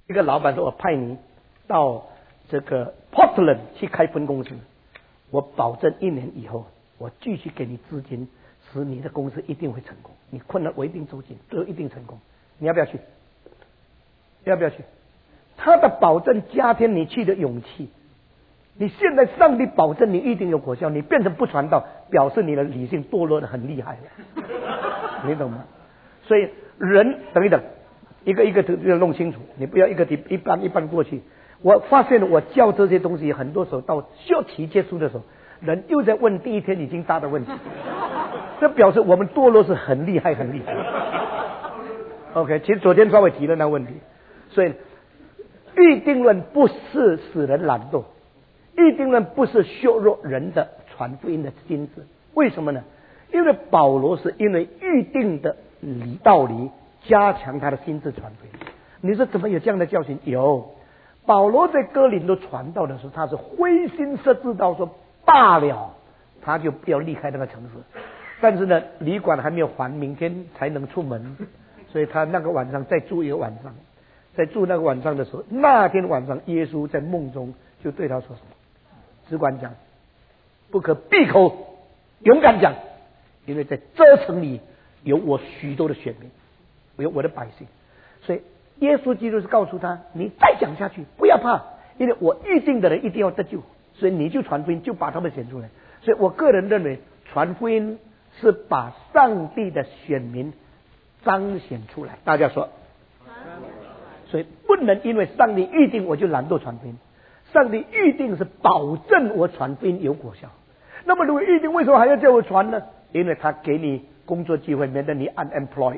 一个老板说：“我派你到这个 Portland 去开分公司，我保证1年以后，我继续给你资金，使你的公司一定会成功。你困难我一定走进，都一定成功。你要不要去？要不要去？”他的保证加添你去的勇气。你现在上帝保证你一定有果效，你变成不传道，表示你的理性堕落的很厉害了，你懂吗？所以人等一等，一个一个要弄清楚，你不要一半过去。我发现我教这些东西，很多时候到修题结束的时候，人又在问第一天已经答的问题，这表示我们堕落是很厉害很厉害。OK， 其实昨天稍微提了那问题，所以预定论不是使人懒惰。预定论不是削弱人的传福音的心智，为什么呢？因为保罗是因为预定的道理加强他的心智传福音。你说怎么有这样的教训？有，保罗在哥林多传道的时候，他是灰心设志到说罢了，他就不要离开那个城市。但是呢，旅馆还没有还，明天才能出门，所以他那个晚上再住一个晚上。在住那个晚上的时候，那天晚上耶稣在梦中就对他说什么？只管讲，不可闭口，勇敢讲，因为在这城里有我许多的选民，有我的百姓。所以耶稣基督是告诉他，你再讲下去不要怕，因为我预定的人一定要得救，所以你就传福音，就把他们选出来。所以我个人认为传福音是把上帝的选民彰显出来。大家说，所以不能因为上帝预定我就懒惰传福音。上帝预定是保证我传福音有果效。那么如果预定，为什么还要叫我传呢？因为他给你工作机会，免得你 unemployed，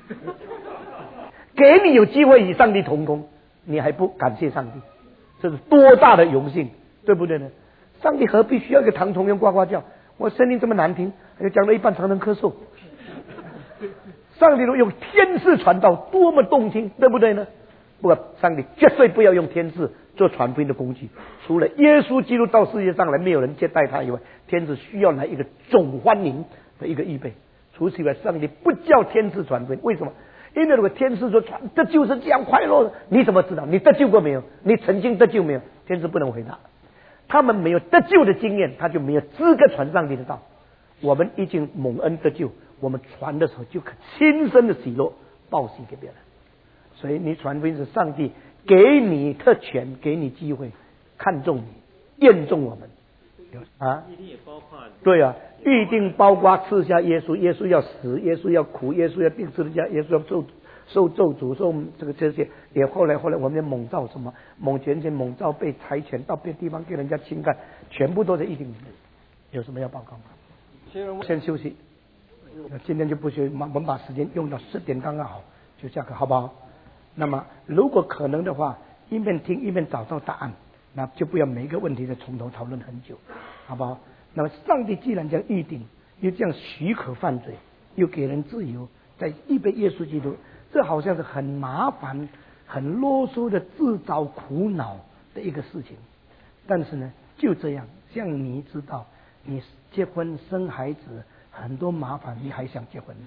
给你有机会与上帝同工，你还不感谢上帝，这是多大的荣幸，对不对呢？上帝何必需要一个唐崇庸呱呱叫？我声音这么难听，讲到一半常常咳嗽。上帝都用天使传道，多么动听，对不对呢？不过上帝绝对不要用天使做传福音的工具，除了耶稣基督到世界上来，没有人接待他以外，天使需要来一个总欢迎的一个预备。除此以外，上帝不叫天使传福音。为什么？因为如果天使说传得救是这样快乐的，你怎么知道？你得救过没有？你曾经得救没有？天使不能回答，他们没有得救的经验，他就没有资格传上帝的道。我们已经蒙恩得救，我们传的时候就可亲身的喜乐报喜给别人。所以你传福音是上帝给你特权，给你机会，看重你，验重我们啊！对啊，预定包括赐下耶稣，耶稣要死，耶稣要苦，耶稣要钉十字架，耶稣要受咒诅，受这些，也后来我们的蒙召什么蒙权钱蒙召被裁权到别地方给人家侵干，全部都在预定里面。有什么要报告吗？先休息，今天就不休息，我们把时间用到10点刚刚好，就下课好不好？那么如果可能的话，一面听一面找到答案，那就不要每一个问题再从头讨论很久，好不好？那么上帝既然这样预定，又这样许可犯罪，又给人自由，在预备耶稣基督，这好像是很麻烦很啰嗦的自找苦恼的一个事情。但是呢就这样，像你知道你结婚生孩子很多麻烦，你还想结婚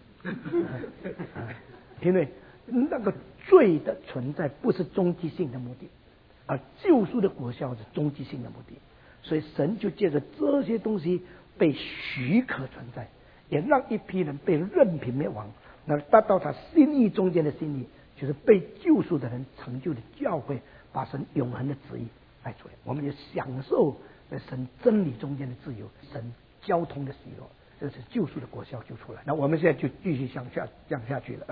因为那个罪的存在不是终极性的目的，而救赎的果效是终极性的目的。所以神就借着这些东西被许可存在，也让一批人被任凭灭亡，那达到他心意中间的心意，就是被救赎的人成就的教会，把神永恒的旨意带出来，我们也享受在神真理中间的自由，神交通的喜乐，这是救赎的果效就出来。那我们现在就继续讲下去了。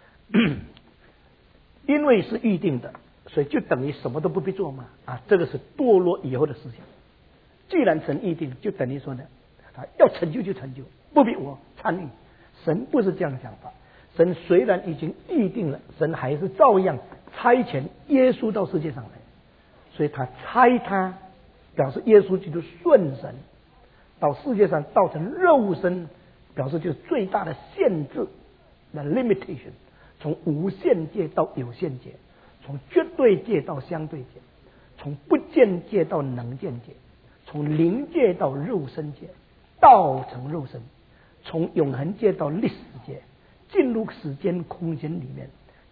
因为是预定的，所以就等于什么都不必做嘛啊，这个是堕落以后的思想。既然神预定，就等于说呢，他要成就就成就，不必我参与。神不是这样的想法，神虽然已经预定了，神还是照样差遣耶稣到世界上来，所以他差他表示耶稣基督顺神到世界上造成肉身，表示就是最大的限制的 limitation。从无限界到有限界，从绝对界到相对界，从不见界到能见界，从灵界到肉身界，道成肉身，从永恒界到历史界，进入时间空间里面，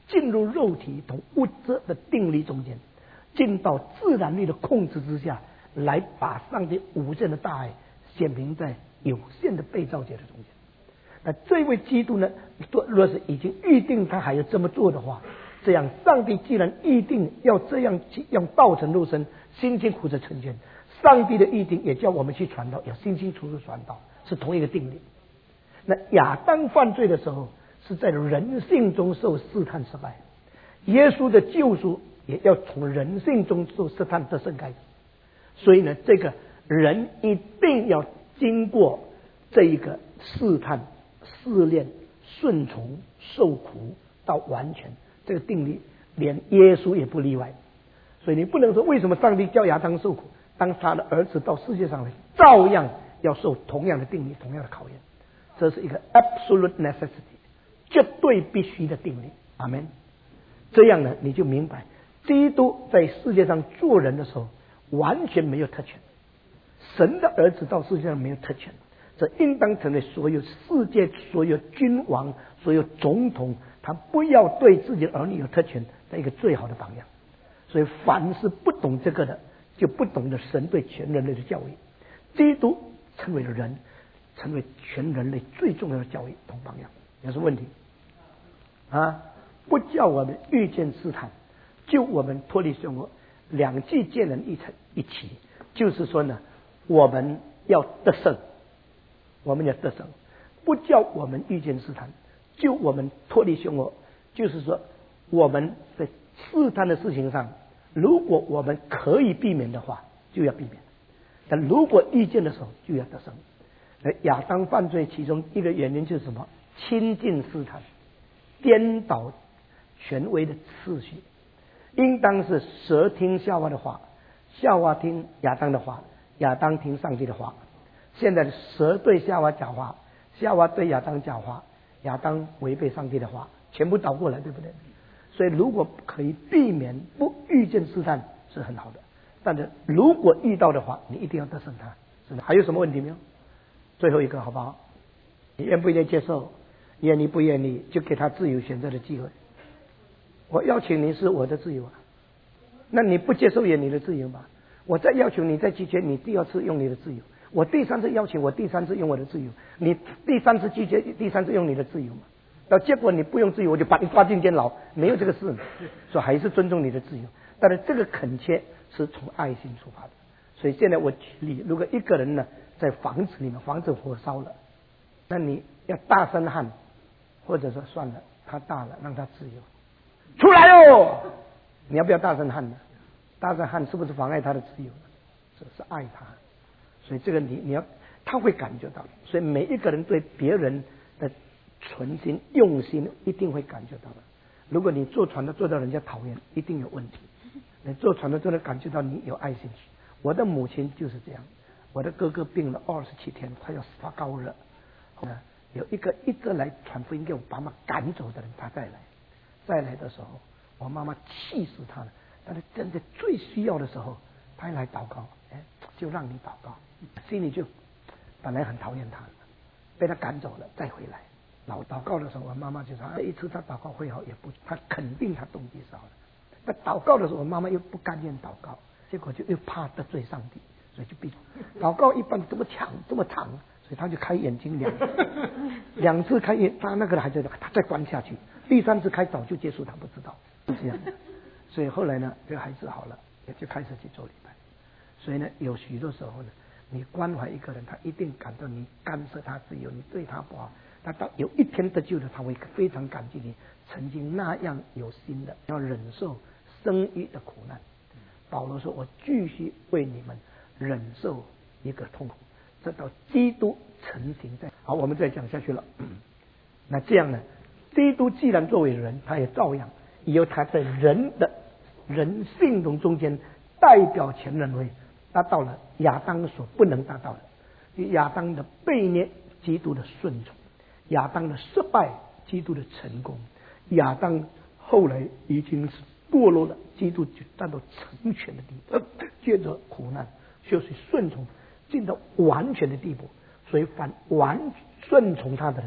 进入肉体同物质的定律中间，进到自然律的控制之下，来把上帝无限的大爱显明在有限的被造界的中间。那这位基督呢，若是已经预定他还要这么做的话，这样上帝既然预定要这样用道成肉身辛辛苦苦成全，上帝的预定也叫我们去传道，要辛辛苦苦传道，是同一个定理。那亚当犯罪的时候是在人性中受试探失败，耶稣的救赎也要从人性中受试探得胜开始。所以呢，这个人一定要经过这一个试探、试炼、顺从、受苦到完全，这个定律连耶稣也不例外。所以你不能说为什么上帝叫亚当受苦，当他的儿子到世界上来，照样要受同样的定律、同样的考验。这是一个 absolute necessity， 绝对必须的定律。阿们。这样呢，你就明白基督在世界上做人的时候完全没有特权，神的儿子到世界上没有特权，这应当成为所有世界所有君王、所有总统，他不要对自己的儿女有特权的一个最好的榜样。所以凡是不懂这个的，就不懂得神对全人类的教育。基督成为了人，成为全人类最重要的教育同榜样。有什么问题啊？不叫我们遇见试探，救我们脱离凶恶，两计见人一起，就是说呢，我们要得胜，我们要得胜。不叫我们遇见试探，救我们脱离凶恶，就是说我们在试探的事情上，如果我们可以避免的话，就要避免；但如果遇见的时候，就要得胜。亚当犯罪其中一个原因就是什么？亲近试探，颠倒权威的次序。应当是蛇听夏娃的话，夏娃听亚当的话，亚当听上帝的话。现在蛇对夏娃讲话，夏娃对亚当讲话，亚当违背上帝的话，全部倒过来，对不对？所以如果可以避免不遇见试探是很好的，但是如果遇到的话，你一定要得胜它。是的，还有什么问题没有？最后一个好不好？你愿不愿意接受？愿意不愿意就给他自由选择的机会。我邀请你是我的自由啊，那你不接受也你的自由嘛。我再要求你再拒绝，你第二次用你的自由。我第三次邀请，我第三次用我的自由。你第三次拒绝，第三次用你的自由嘛。到结果你不用自由，我就把你抓进监牢，没有这个事嘛。所以还是尊重你的自由，但是这个恳切是从爱心出发的。所以现在我举例，如果一个人呢在房子里面，房子火烧了，那你要大声喊，或者说算了，他大了，让他自由出来哦。你要不要大声喊呢？大声喊是不是妨碍他的自由？这是爱他。所以这个你要他会感觉到。所以每一个人对别人的存心用心一定会感觉到的。如果你坐船的做到人家讨厌，一定有问题。你坐船的就能感觉到你有爱心。我的母亲就是这样，我的哥哥病了27天，快要发高热。有一个来传福音给我爸妈赶走的人，他再来的时候，我妈妈气死他了。但是真的最需要的时候，他来祷告，就让你祷告，心里就本来很讨厌他，被他赶走了，再回来。老祷告的时候，我妈妈就说：“这一次他祷告会好，也不，他肯定他动机是好的。”那祷告的时候，我妈妈又不甘愿祷告，结果就又怕得罪上帝，所以就闭。祷告一般这么长，所以他就开眼睛两次开眼，他那个还在他再关下去，第三次开早就结束，他不知道是这样的。所以后来呢，这个孩子好了，也就开始去做礼拜。所以呢，有许多时候呢，你关怀一个人，他一定感到你干涉他自由，你对他不好。他到有一天得救了，他会非常感激你曾经那样有心的，要忍受生育的苦难。保罗说：“我继续为你们忍受一个痛苦，直到基督成形在。”好，我们再讲下去了。那这样呢，基督既然作为人，他也照样由他在人性中间代表全人类，达到了亚当所不能达到的。亚当的悖逆，基督的顺从；亚当的失败，基督的成功；亚当后来已经是堕落了，基督就站到成全的地步，借着苦难就是顺从，进到完全的地步。所以凡完顺从他的人，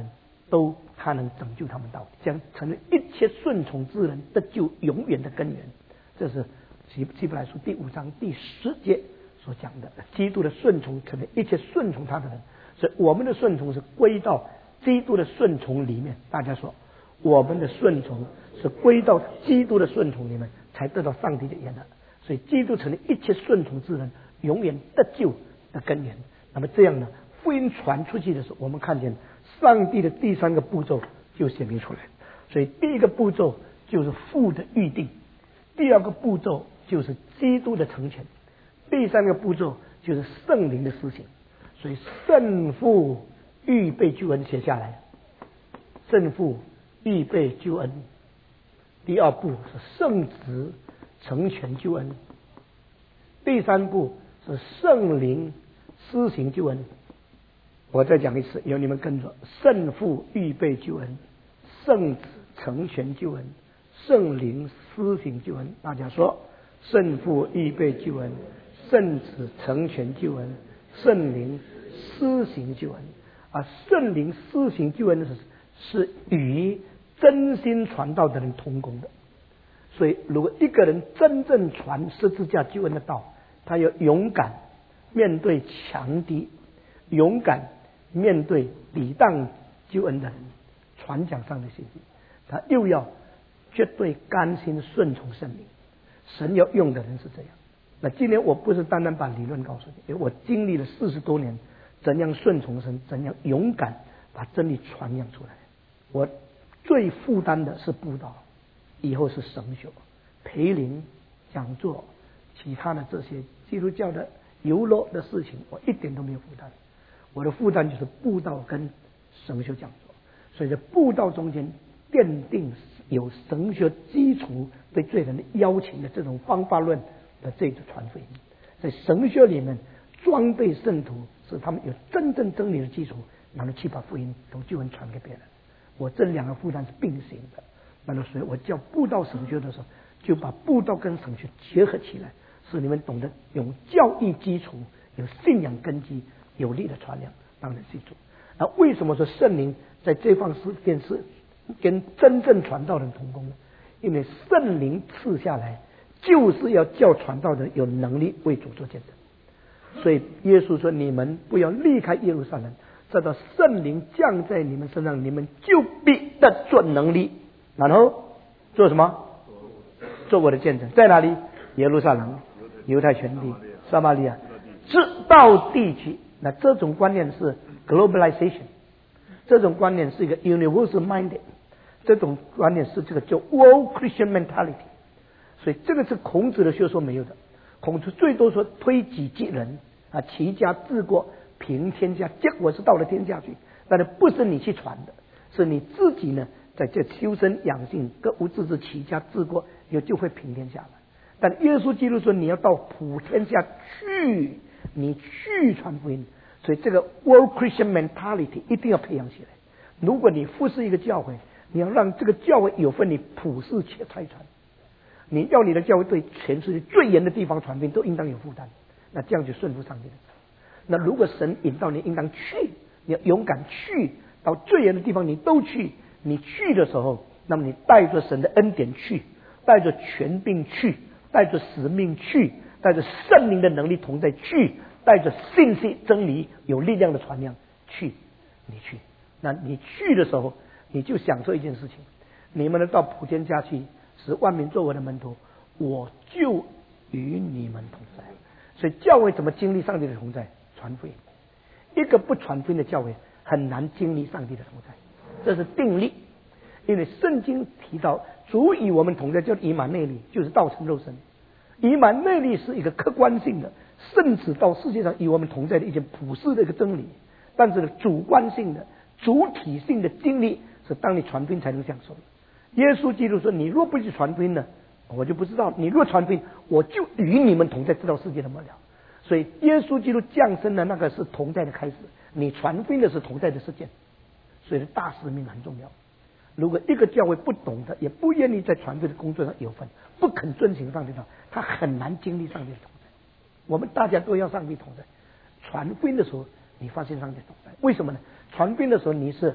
都他能拯救他们到底，将成为一切顺从之人得救永远的根源。这是希伯来书第5章第10节所讲的，基督的顺从成为一切顺从他的人。所以我们的顺从是归到基督的顺从里面。大家说，我们的顺从是归到基督的顺从里面，才得到上帝的悦纳。所以基督成为一切顺从之人永远得救的根源。那么这样呢，福音传出去的时候，我们看见上帝的第3个步骤就显明出来。所以第1个步骤就是父的预定，第2个步骤就是基督的成全，第3个步骤就是圣灵的施行。所以圣父预备救恩写下来，圣父预备救恩。第2步是圣子成全救恩，第3步是圣灵施行救恩。我再讲一次，由你们跟着：圣父预备救恩，圣子成全救恩，圣灵施行救恩。大家说，圣父预备救恩，圣子成全救恩，圣灵施行救恩。圣灵施行救恩是与真心传道的人同工的。所以如果一个人真正传十字架救恩的道，他要勇敢面对强敌，勇敢面对抵挡救恩的人，传讲上的信息，他又要绝对甘心顺从圣灵。神要用的人是这样。那今天我不是单单把理论告诉你，因为我经历了40多年怎样顺从神，怎样勇敢把真理传扬出来。我最负担的是布道，以后是神学、培灵、讲座，其他的这些基督教的游乐的事情，我一点都没有负担。我的负担就是布道跟神学讲座。所以在布道中间奠定有神学基础对罪人的邀请的这种方法论的这种传福音，在神学里面装备圣徒，使他们有真正真理的基础，然后去把福音从救恩传给别人。我这2个负担是并行的。那么所以我教布道神学的时候，就把布道跟神学结合起来，使你们懂得用教义基础、有信仰根基、有力的传扬当然记住。那为什么说圣灵在这方面是跟真正传道人同工呢？因为圣灵赐下来就是要叫传道人有能力为主做见证。所以耶稣说，你们不要离开耶路撒冷，直到圣灵降在你们身上，你们就必得做能力，然后做什么？做我的见证。在哪里？耶路撒冷、犹太全地、撒玛利亚，直到地极。那这种观念是 globalization， 这种观念是一个 universal minded， 这种观念是这个叫 world Christian mentality。 所以这个是孔子的学说没有的。孔子最多说推己及人，齐家治国平天下，结果是到了天下去，但是不是你去传的，是你自己呢在这修身养性，各无自治，齐家治国，也就会平天下了。但耶稣基督说你要到普天下去，你去传福音。所以这个 world Christian mentality 一定要培养起来。如果你服侍一个教会，你要让这个教会有份你普世且拆传，你要你的教会对全世界最严的地方传福音都应当有负担，那这样就顺服上帝的。那如果神引导你应当去，你要勇敢去到最严的地方，你都去。你去的时候，那么你带着神的恩典去，带着权柄去，带着使命去，带着圣灵的能力同在去，带着信息真理有力量的传扬去。你去，那你去的时候，你就享受一件事情：你们能到普天下去，使万民做我的门徒，我就与你们同在。所以教会怎么经历上帝的同在？传福音。一个不传福音的教会很难经历上帝的同在，这是定律。因为圣经提到主与我们同在，叫以马内利，就是道成肉身。以马内利是一个客观性的圣子到世界上与我们同在的一件普世的一个真理，但是主观性的主体性的经历是当你传福音才能享受的。耶稣基督说，你若不去传福音呢，我就不知道；你若传福音，我就与你们同在，直到世界的末了。所以耶稣基督降生的那个是同在的开始，你传福音的是同在的事件。所以大使命很重要。如果一个教会不懂得，也不愿意在传福音的工作上有份，不肯遵行上帝的道，他很难经历上帝的同在。我们大家都要上帝同在。传福音的时候，你发现上帝同在，为什么呢？传福音的时候，你是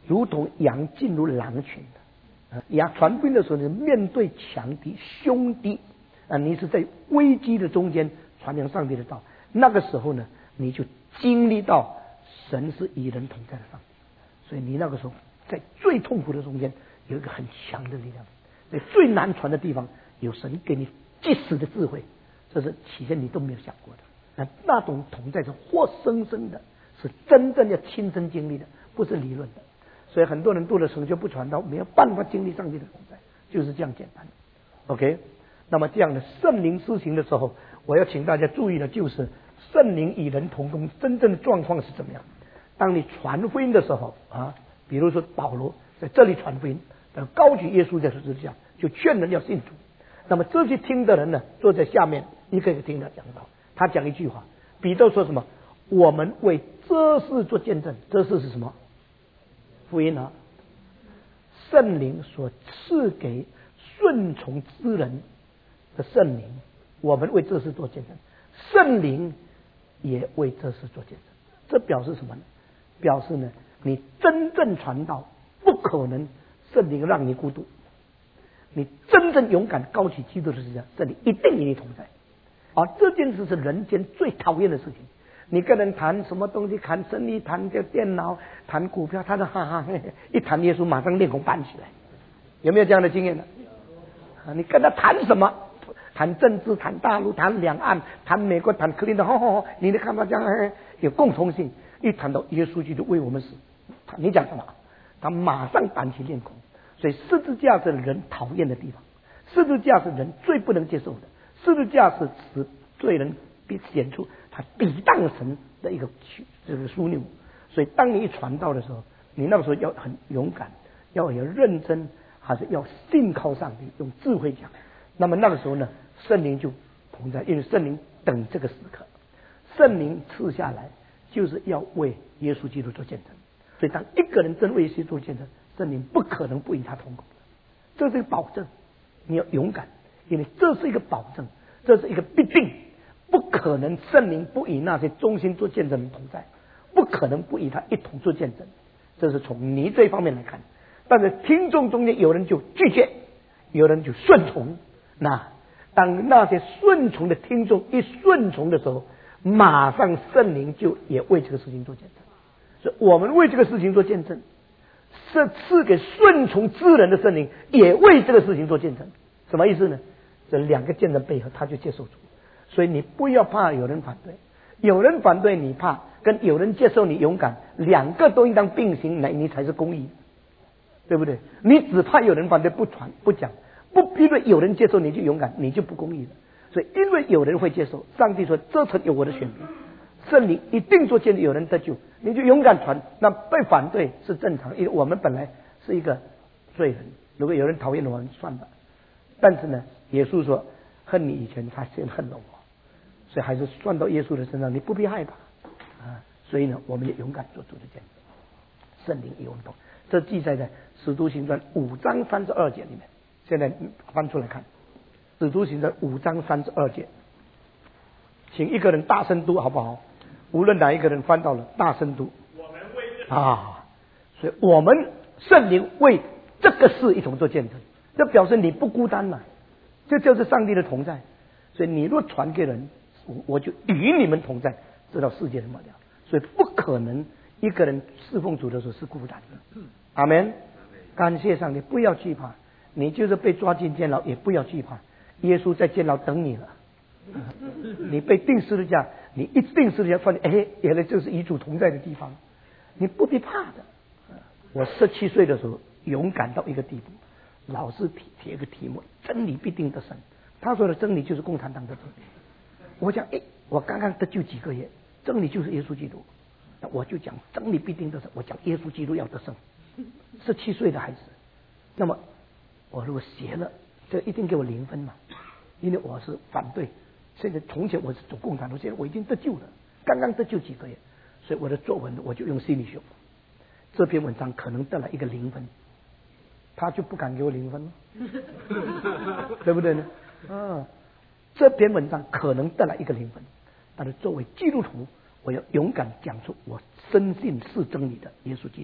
如同羊进入狼群的。羊传福音的时候，你面对强敌凶敌你是在危机的中间传扬上帝的道。那个时候呢，你就经历到神是与人同在的上帝。所以你那个时候在最痛苦的中间有一个很强的力量，在最难传的地方有神给你即时的智慧，这是起先你都没有想过的。那种同在是活生生的，是真正要亲身经历的，不是理论的。所以很多人读了神学不传道，没有办法经历上帝的同在，就是这样简单。OK， 那么这样的圣灵施行的时候，我要请大家注意的就是圣灵与人同工真正的状况是怎么样。当你传福音的时候比如说保罗在这里传福音，高举耶稣在十字架，就劝人要信主。那么这些听的人呢，坐在下面一个一个听他讲道。他讲一句话，彼得说什么？我们为这事做见证。这事是什么？福音圣灵所赐给顺从之人的圣灵，我们为这事做见证，圣灵也为这事做见证。这表示什么呢？表示呢，你真正传道不可能圣灵让你孤独，你真正勇敢高举基督的十字架，圣灵一定与你同在。这件事是人间最讨厌的事情。你跟人谈什么东西，谈生意，谈这电脑，谈股票，他就哈哈嘿嘿，一谈耶稣马上脸红板起来。有没有这样的经验呢？你跟他谈什么？谈政治，谈大陆，谈两岸，谈美国，谈克林顿，你的看法这样有共同性。一谈到耶稣基督为我们死，你讲什么？他马上板起脸孔。所以十字架是人讨厌的地方，十字架是人最不能接受的，十字架是使罪人显出他抵挡神的一个枢纽。所以当你一传道的时候，你那个时候要很勇敢，要有认真，还是要信靠上帝，用智慧讲。那么那个时候呢，圣灵就同在，因为圣灵等这个时刻，圣灵赐下来就是要为耶稣基督做见证。所以当一个人真为耶稣做见证，圣灵不可能不与他同工，这是一个保证。你要勇敢，因为这是一个保证，这是一个必定，不可能圣灵不与那些忠心做见证的同在，不可能不与他一同做见证。这是从你这方面来看。但是听众中间有人就拒绝，有人就顺从。那当那些顺从的听众一顺从的时候，马上圣灵就也为这个事情做见证。所以我们为这个事情做见证，是赐给顺从之人的圣灵也为这个事情做见证。什么意思呢？这两个见证背后他就接受主。所以你不要怕有人反对，有人反对你怕，跟有人接受你勇敢，两个都应当并行，你才是公义，对不对？你只怕有人反对不传不讲，不因为有人接受你就勇敢，你就不公义了。所以因为有人会接受，上帝说这曾有我的选民，圣灵一定做见证，有人得救，你就勇敢传。那被反对是正常，因为我们本来是一个罪人，如果有人讨厌我们算了。但是呢，耶稣说恨你以前他先恨了我，所以还是算到耶稣的身上，你不必害怕所以呢，我们也勇敢做主的见证，圣灵与我们同。这记载在使徒行传5章32节里面。现在翻出来看，使徒行传5章32节，请一个人大声读好不好？无论哪一个人翻到了，大声读。 我们为所以我们圣灵为这个事一同做见证，这表示你不孤单了，这就是上帝的同在。所以你若传给人，我就与你们同在，直到世界的末了。所以不可能一个人侍奉主的时候是孤单的。阿们。感谢上帝，不要惧怕，你就是被抓进监牢也不要惧怕，耶稣在监牢等你了。你被钉十字架，你一钉十字架，发现原来这是与主同在的地方，你不必怕的。我17岁的时候勇敢到一个地步，老师提一个题目，真理必定得胜。他说的真理就是共产党的真理。我讲我刚刚得救几个月，真理就是耶稣基督，我就讲真理必定得胜，我讲耶稣基督要得胜。17岁的孩子，那么我如果写了，这一定给我0分嘛，因为我是反对。现在从前我是走共产党，现在我已经得救了，刚刚得救几个月，所以我的作文我就用心理学。这篇文章可能得了一个0分，他就不敢给我0分了，对不对呢？这篇文章可能得了一个0分，但是作为基督徒，我要勇敢讲出我深信是真理的耶稣基督，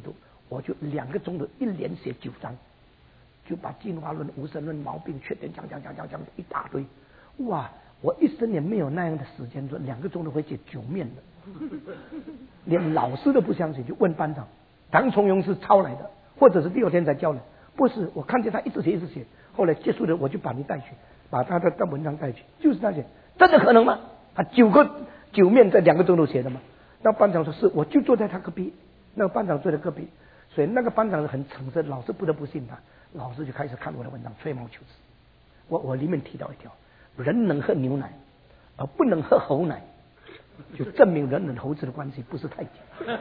我就2个钟头一连写9章，就把进化论、无神论、毛病、缺点讲一大堆。哇！我一生也没有那样的时间，说2个钟头会写9面的，连老师都不相信，就问班长，唐崇荣是抄来的，或者是第2天才教的？不是，我看见他一直写，后来结束了，我就把你带去，把他的文章带去，就是那些，真的可能吗？他9面在2个钟头写的吗？那班长说是，我就坐在他隔壁，那个班长坐在隔壁，所以那个班长很诚实，老师不得不信他，老师就开始看我的文章，吹毛求疵。我里面提到一条。人能喝牛奶，而不能喝猴奶，就证明人跟猴子的关系不是太紧。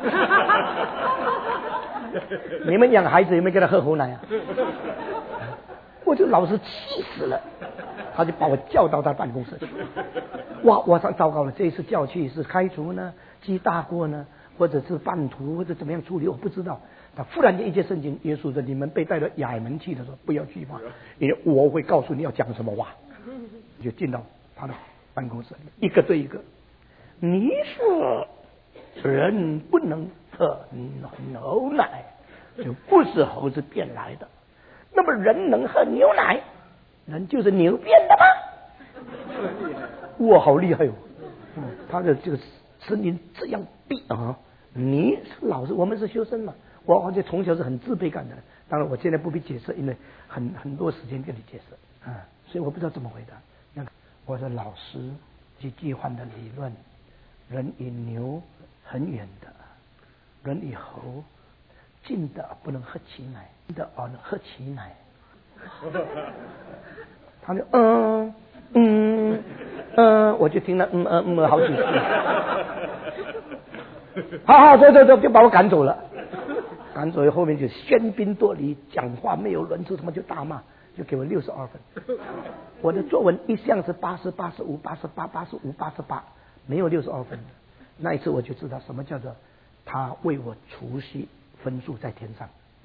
你们养孩子有没有给他喝猴奶啊？我就老师气死了，他就把我叫到他办公室去。哇，我上糟糕了，这一次叫去是开除呢，记大过呢，或者是半途，或者怎么样处理，我不知道。他忽然间一节圣经，耶稣说：“你们被带到亚门去的时候，不要惧怕，因为我会告诉你要讲什么话。”就进到他的办公室，一个对一个。你说人不能喝牛奶，就不是猴子变来的。那么人能喝牛奶，人就是牛变的吗？哇，好厉害哦！他的这个声音这样逼啊！你是老师，我们是学生嘛。我而且从小是很自卑感的。当然，我现在不必解释，因为很多时间跟你解释啊，所以我不知道怎么回答。我说老师去计划的理论，人与牛很远的，人与猴近的不能喝其奶，近的能喝其奶。他就我就听了好几次。好，走，就把我赶走了。赶走后面就喧宾夺礼，讲话没有伦次，什么就大骂。就给我62分，我的作文一向是80、85、88、85、88，没有62分。那一次我就知道什么叫做他为我储蓄分数在天上。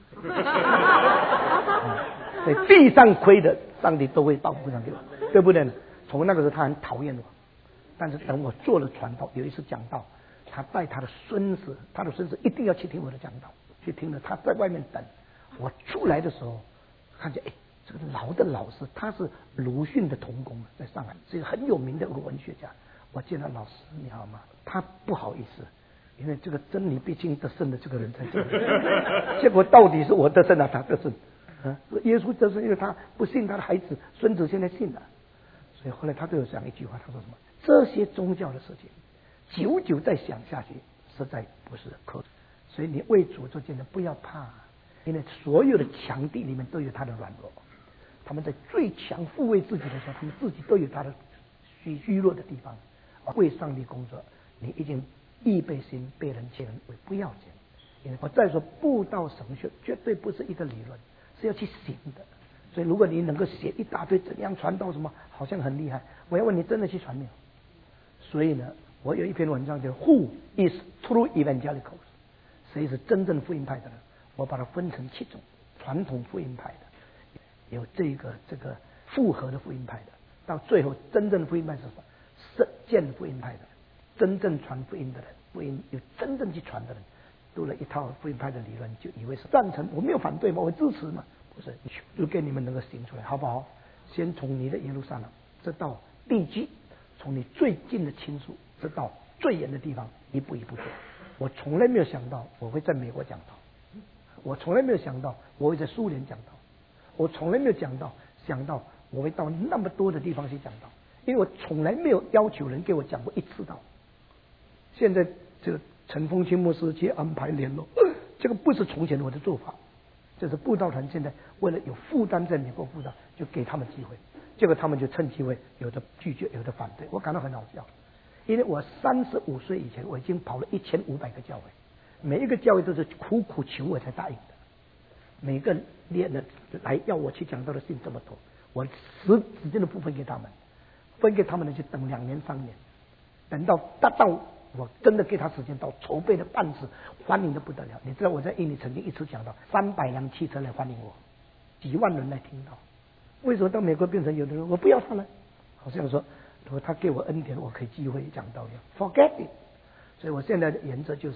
所以地上亏的，上帝都会报补上给我，对不对？从那个时候他很讨厌我，但是等我做了传道，有一次讲道，他带他的孙子一定要去听我的讲道，去听了，他在外面等我出来的时候，看见这个老师，他是鲁迅的同工，在上海是一个很有名的文学家。我见到老师，你好吗？他不好意思，因为这个真理毕竟得胜的这个人在这里，结果到底是我得胜了，他得胜。耶稣得胜，因为他不信他的孩子孙子现在信了，所以后来他对我讲一句话，他说什么？这些宗教的事情，久久再想下去，实在不是可。所以你为主做见证，不要怕，因为所有的强地里面都有他的软弱。他们在最强护卫自己的时候，他们自己都有他的虚弱的地方。为上帝工作，你已经预备心被人接人为不要紧。因为我再说布道神学绝对不是一个理论，是要去行的。所以如果你能够写一大堆怎样传道什么，好像很厉害。我要问你，真的去传没有？所以呢，我有一篇文章叫 Who is True Evangelicals？ 谁是真正福音派的人？我把它分成7种：传统福音派的。有这个复合的福音派的，到最后真正福音派是什么？实践福音派的，真正传福音的人，福音有真正去传的人，读了一套福音派的理论，就以为是赞成，我没有反对嘛，我支持嘛，不是，就给你们能够行出来，好不好？先从你的耶路撒冷，直到地基，从你最近的亲属，直到最远的地方，一步一步做。我从来没有想到我会在美国讲道，我从来没有想到我会在苏联讲道。我从来没有想到我会到那么多的地方去讲道，因为我从来没有要求人给我讲过一次道。现在这陈凤清牧师去安排联络，这个不是从前我的做法，这是布道团现在为了有负担在美国布道，就给他们机会，结果他们就趁机会有的拒绝，有的反对，我感到很好笑，因为我35岁以前我已经跑了1500个教会，每一个教会都是苦苦求我才答应的。每个猎人来要我去讲道的信这么多，我时间的部分给他们，分给他们的就等2年3年，等到我真的给他时间到筹备的半次，欢迎的不得了。你知道我在印尼曾经一次讲到300辆汽车来欢迎我，几万人来听到。为什么到美国变成有的人我不要他呢？好像说如果他给我恩典，我可以机会讲道一样 ，forget it。所以我现在的原则就是，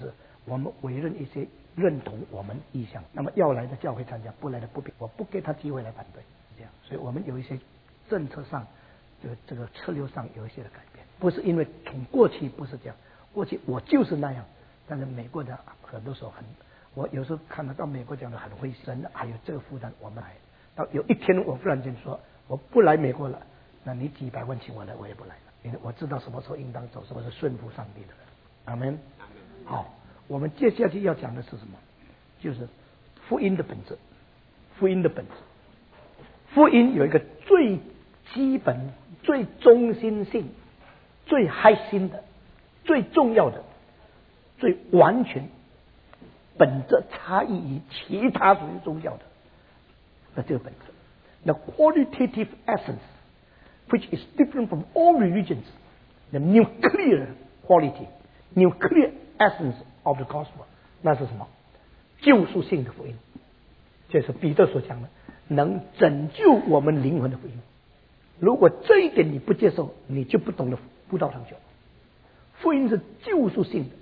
我们委任一些认同我们意向，那么要来的教会参加，不来的不必，我不给他机会来反对，这样。所以我们有一些政策上，这个策略上有一些的改变，不是因为从过去不是这样，过去我就是那样，但是美国的很多时候我有时候看得到美国讲的很灰神，还有这个负担，我们来到有一天我忽然间说我不来美国了，那你几百万请我来，我也不来了，因为我知道什么时候应当走，什么是顺服上帝的人。阿门。好，我们接下去要讲的是什么？就是福音的本质。福音的本质，福音有一个最基本、最中心性、最核心的、最重要的、最完全本质差异于其他属于宗教的这个本质。The qualitative essence, which is different from all religions, the nuclear quality, nuclear essence of the gospel， 那是什么？救赎性的福音，这是彼得所讲的，能拯救我们灵魂的福音。如果这一点你不接受，你就不懂得布道成就。福音是救赎性的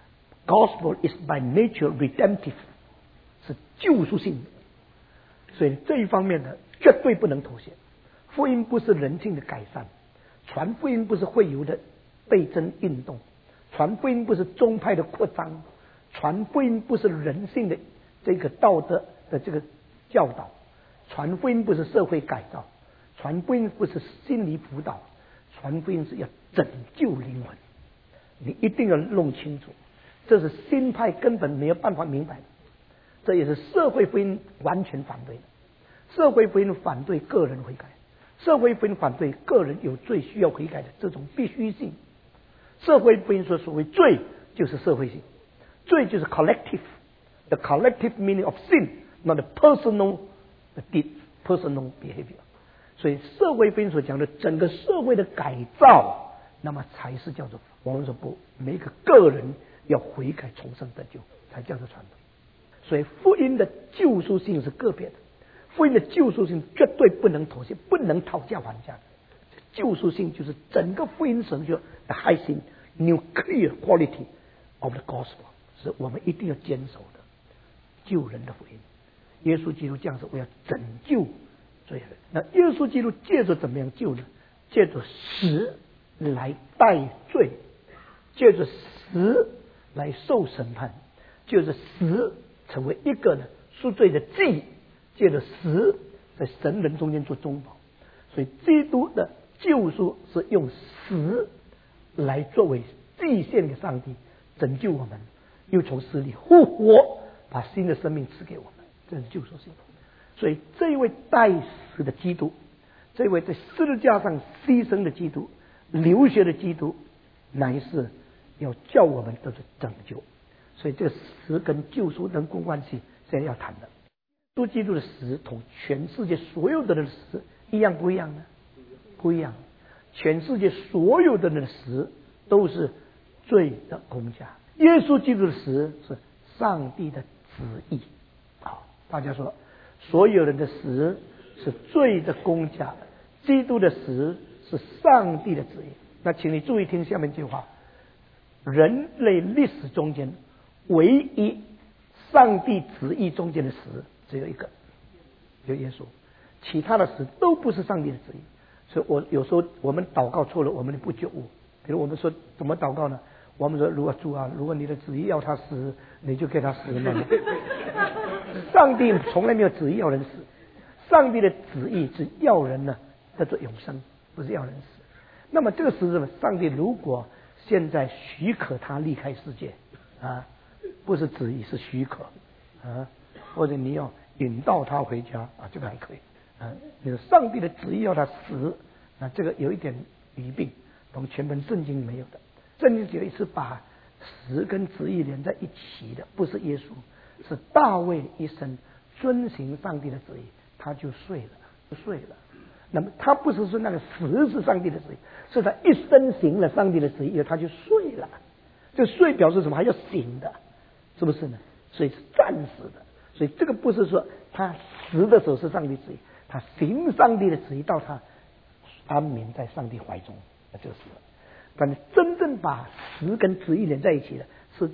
，Gospel is by nature redemptive， 是救赎性的。所以这一方面呢，绝对不能妥协。福音不是人性的改善，传福音不是会有的倍增运动，传福音不是宗派的扩张，传福音不是人性的这个道德的这个教导，传福音不是社会改造，传福音不是心理辅导，传福音是要拯救灵魂。你一定要弄清楚，这是新派根本没有办法明白的，这也是社会福音完全反对的。社会福音反对个人悔改，社会福音反对个人有罪需要悔改的这种必须性。社会福音说所谓罪就是社会性，罪就是 collective，the collective meaning of sin, not the personal deed, personal behavior。所以社会福音所讲的整个社会的改造，那么才是叫做我们说不，每一个个人要悔改重生得救，才叫做传统。所以福音的救赎性是个别的，福音的救赎性绝对不能妥协，不能讨价还价的。救赎性就是整个福音神学的核心 nuclear quality of the gospel， 是我们一定要坚守的救人的福音。耶稣基督降世为了拯救罪人，那耶稣基督借着怎么样救呢？借着死来代罪，借着死来受审判，借着死成为一个呢赎罪的祭，借着死在神人中间做中保。所以基督的救赎是用死来作为祭献给上帝，拯救我们，又从死里复活，把新的生命赐给我们，这是救赎性。所以这一位代死的基督，这位在十字架上牺牲的基督，流血的基督，乃是要叫我们得到拯救。所以这个死跟救赎能共关系，现在要谈的。耶稣基督的死同全世界所有的人的死一样不一样呢？不一样。全世界所有的人的死都是罪的公价，耶稣基督的死是上帝的旨意。好，大家说，所有人的死是罪的公价，基督的死是上帝的旨意。那请你注意听下面这句话：人类历史中间唯一上帝旨意中间的死只有一个，就耶稣，其他的死都不是上帝的旨意。所以我有时候我们祷告错了，我们不觉悟。比如我们说怎么祷告呢？我们说如果主啊，如果你的旨意要他死，你就给他死嘛。上帝从来没有旨意要人死，上帝的旨意是要人呢得做永生，不是要人死。那么这个是什么？上帝如果现在许可他离开世界啊，不是旨意是许可啊，或者你要引导他回家啊，这个还可以。你说上帝的旨意要他死，那这个有一点疑病，从全本圣经没有的。圣经只有一次把死跟旨意连在一起的，不是耶稣，是大卫一生遵行上帝的旨意，他就睡了。那么他不是说那个死是上帝的旨意，是他一生行了上帝的旨意，他就睡了。这睡表示什么？还要醒的，是不是呢？所以是暂时的。所以这个不是说他死的时候是上帝旨意，他行上帝的旨意到他安眠在上帝怀中，那就是了。但是真正把死跟旨意连在一起的，是在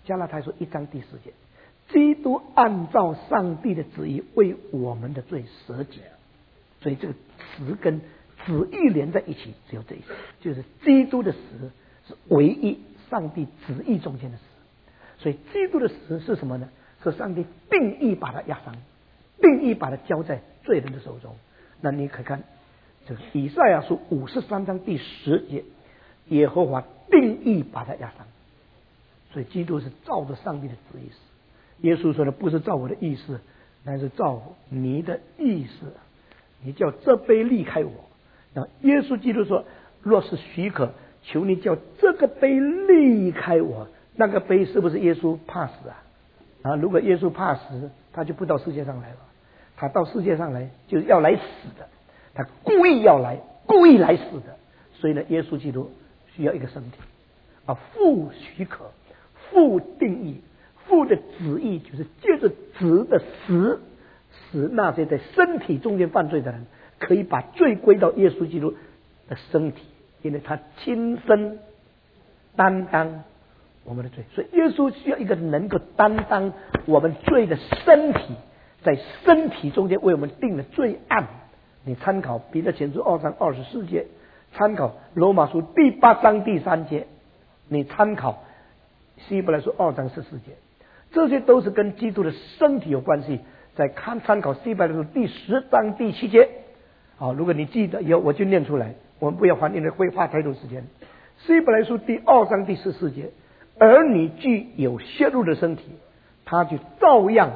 加拉太书1章第4节，基督按照上帝的旨意为我们的罪舍己。所以这个词跟旨意连在一起，只有这一次，就是基督的死是唯一上帝旨意中间的死。所以基督的死是什么呢？是上帝定义把他压伤，定义把他交在罪人的手中。那你可以看这个以赛亚书53章第10节，耶和华定义把他压伤。所以基督是照着上帝的旨意死。耶稣说的不是照我的意思，乃是照你的意思。你叫这杯离开我。那耶稣基督说，若是许可，求你叫这个杯离开我。那个杯是不是耶稣怕死啊？如果耶稣怕死，他就不到世界上来了。他到世界上来就是要来死的，他故意要来，故意来死的。所以呢，耶稣基督需要一个身体父许可，父定义，父的旨意就是借着子的死，使那些在身体中间犯罪的人可以把罪归到耶稣基督的身体，因为他亲身担当我们的罪。所以耶稣需要一个能够担当我们罪的身体，在身体中间为我们定了罪案。你参考彼得前书2章24节，参考罗马书第8章第3节，你参考希伯来书2章14节，这些都是跟基督的身体有关系。再参考希伯来书第10章第7节。如果你记得以后我就念出来，我们不要因为会花太多时间。希伯来书第2章第14节，儿女具有血肉的身体，他就照样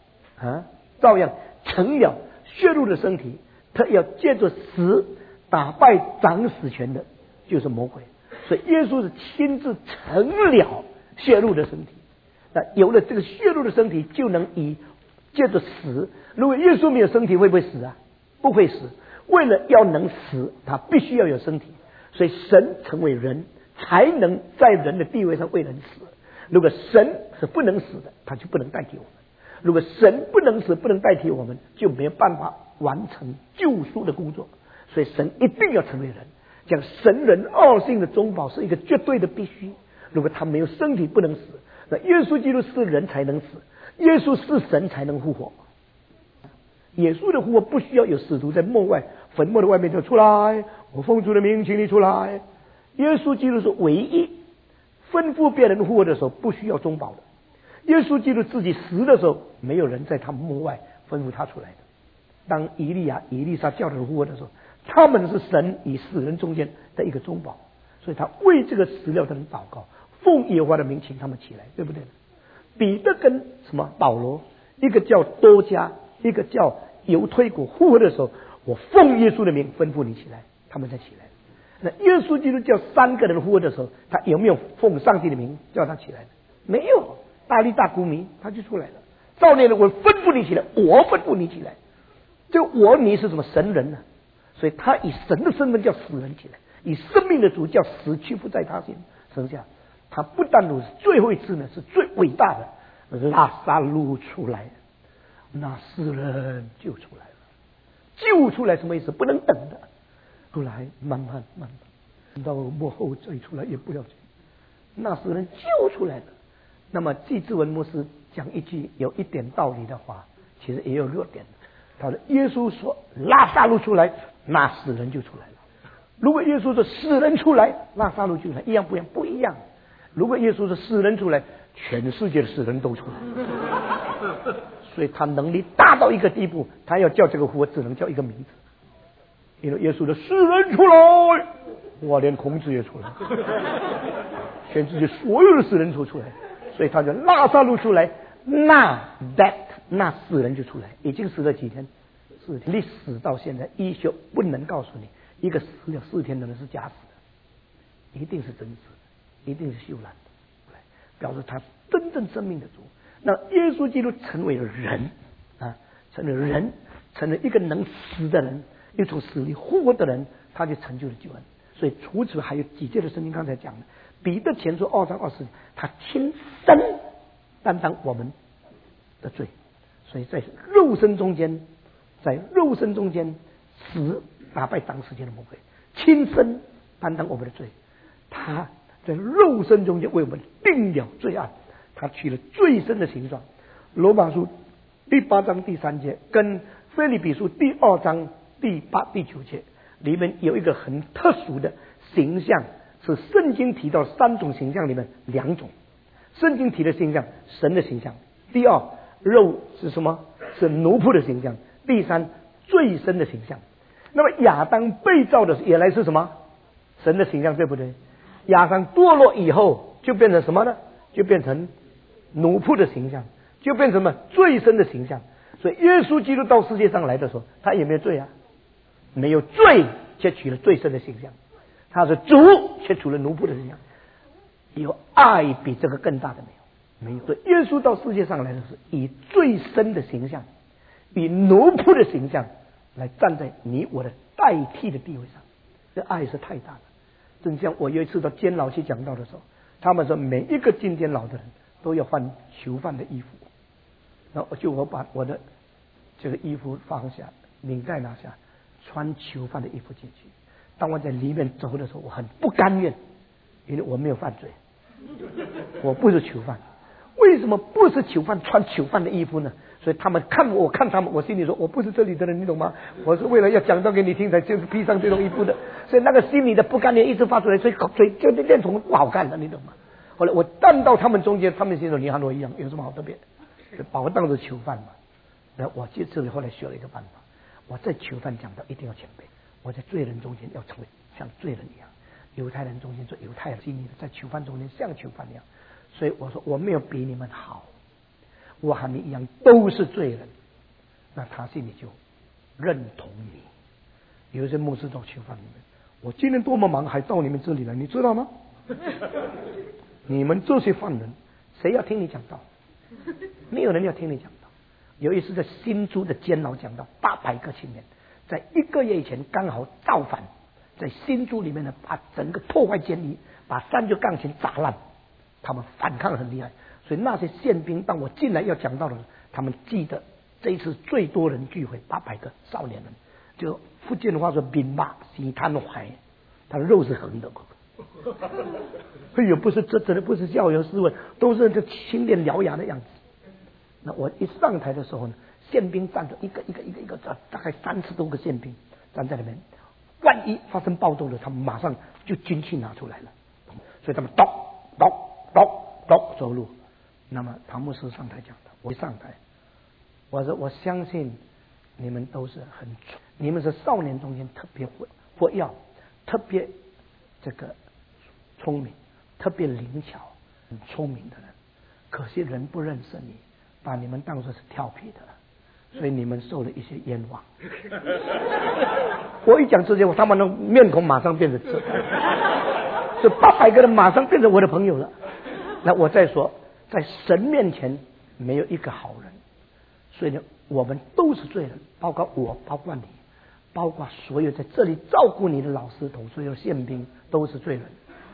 成了血肉的身体，他要借着死打败掌死权的，就是魔鬼。所以耶稣是亲自成了血肉的身体。那有了这个血肉的身体，就能借着死。如果耶稣没有身体，会不会死啊？不会死。为了要能死，他必须要有身体。所以神成为人，才能在人的地位上为人死。如果神是不能死的，他就不能代替我们。如果神不能死，不能代替我们，就没有办法完成救赎的工作。所以神一定要成为人，讲神人二性的中保是一个绝对的必须。如果他没有身体不能死，那耶稣基督是人才能死，耶稣是神才能复活。耶稣的复活不需要有使徒在墓外坟墓的外面就出来，我奉主的名请你出来。耶稣基督是唯一吩咐别人复活的时候不需要中保的。耶稣基督自己死的时候，没有人在他墓外吩咐他出来的。当以利亚、以利沙叫他复活的时候，他们是神与死人中间的一个中保，所以他为这个死了的人祷告，奉耶和华的名请他们起来，对不对？彼得跟保罗，一个叫多加，一个叫犹推古复活的时候，我奉耶稣的名吩咐你起来，他们才起来。那耶稣基督叫3个人复活的时候，他有没有奉上帝的名叫他起来？没有。大利大古米他就出来了。照念的我吩咐你起来，我吩咐你起来。这个你是什么神人呢？所以他以神的身份叫死人起来，以生命的主叫死屈服在他身下。他不但如此，最后一次呢是最伟大的，拉撒路出来，那死人就出来了。救出来什么意思？不能等的，出来慢慢到幕后再出来也不要紧，那死人救出来了。那么季志文牧师讲一句有一点道理的话，其实也有弱点。他说耶稣说拉撒路出来，那死人就出来了。如果耶稣说死人出来，拉撒路就出来，一样不一样？不一样。如果耶稣说死人出来，全世界的死人都出来。所以他能力大到一个地步，他要叫这个复活只能叫一个名字。因为耶稣的死人出来，哇，连孔子也出来，全世界所有的死人都出来。所以他就拉撒路出来，那死人就出来。已经死了几天？4天。你死到现在，医学不能告诉你一个死了4天的人是假死的，一定是真死的，一定是修懒的，表示他真正生命的主。那耶稣基督成为了人成为人，成为一个能死的人，又从死里复活的人，他就成就了救恩。所以除此还有几节的圣经，刚才讲的彼得前书2章20节，他亲身担当我们的罪，所以在肉身中间死打败当时间的魔鬼，亲身担当我们的罪。他在肉身中间为我们定了罪案， 他取了最深的形状。罗马书第8章第3节跟腓立比书第2章第8、第9节里面有一个很特殊的形象，是圣经提到3种形象里面2种。圣经提的形象，神的形象。第2，肉是什么？是奴仆的形象。第3，最深的形象。那么亚当被造的也来是什么？神的形象，对不对？亚当堕落以后就变成什么呢？就变成奴仆的形象，就变成什么？最深的形象。所以耶稣基督到世界上来的时候，他也没有罪啊，没有罪，却取了最深的形象。他是主，却取了奴仆的形象。有爱比这个更大的没有？没有。所以耶稣到世界上来的是以最深的形象，以奴仆的形象来站在你我的代替的地位上。这爱是太大了。正像我有一次到监牢去讲道的时候，他们说每一个进监牢的人都要换囚犯的衣服，然后我把我的这个衣服放下，领带拿下，穿囚犯的衣服进去。当我在里面走的时候，我很不甘愿，因为我没有犯罪，我不是囚犯。为什么不是囚犯穿囚犯的衣服呢？所以他们看我看他们，我心里说我不是这里的人，你懂吗？我是为了要讲道给你听才就是披上这种衣服的。所以那个心里的不甘愿一直发出来，所以就练成不好看的，你懂吗？后来我站到他们中间，他们心说你和我一样，有什么好特别？把我当作囚犯嘛。然后我就这里后来学了一个办法，我在囚犯讲道一定要谦卑，我在罪人中间要成为像罪人一样，犹太人中间做犹太人，心里在囚犯中间像囚犯一样。所以我说我没有比你们好，我和你一样都是罪人。那他心里就认同你。有一些牧师到囚犯里面，我今天多么忙还到你们这里来，你知道吗？你们这些犯人谁要听你讲道？没有人要听你讲道。有一次在新竹的监牢讲道，800个青年在1个月以前刚好造反，在新竹里面呢把整个破坏监狱，把3节钢琴砸烂，他们反抗很厉害。所以那些宪兵当我进来要讲道的时候，他们记得这一次最多人聚会800个少年人，就福建话说兵马西摊怀，他的肉是横的。哎呦，不是这真的不是教有斯文，都是这清廉獠牙的样子。那我一上台的时候呢，宪兵站着一个，大概30多个宪兵站在那边，万一发生暴动了，他们马上就军器拿出来了，所以他们咚走路。那么唐牧师上台讲的，我一上台，我说我相信你们都是你们是少年中间特别活跃，特别这个聪明，特别灵巧，很聪明的人，可惜人不认识你，把你们当作是调皮的，所以你们受了一些冤枉。我一讲这些话，他们的面孔马上变成这，这800个人马上变成我的朋友了。那我再说，在神面前没有一个好人，所以呢，我们都是罪人，包括我，包括你，包括所有在这里照顾你的老师同所有宪兵都是罪人。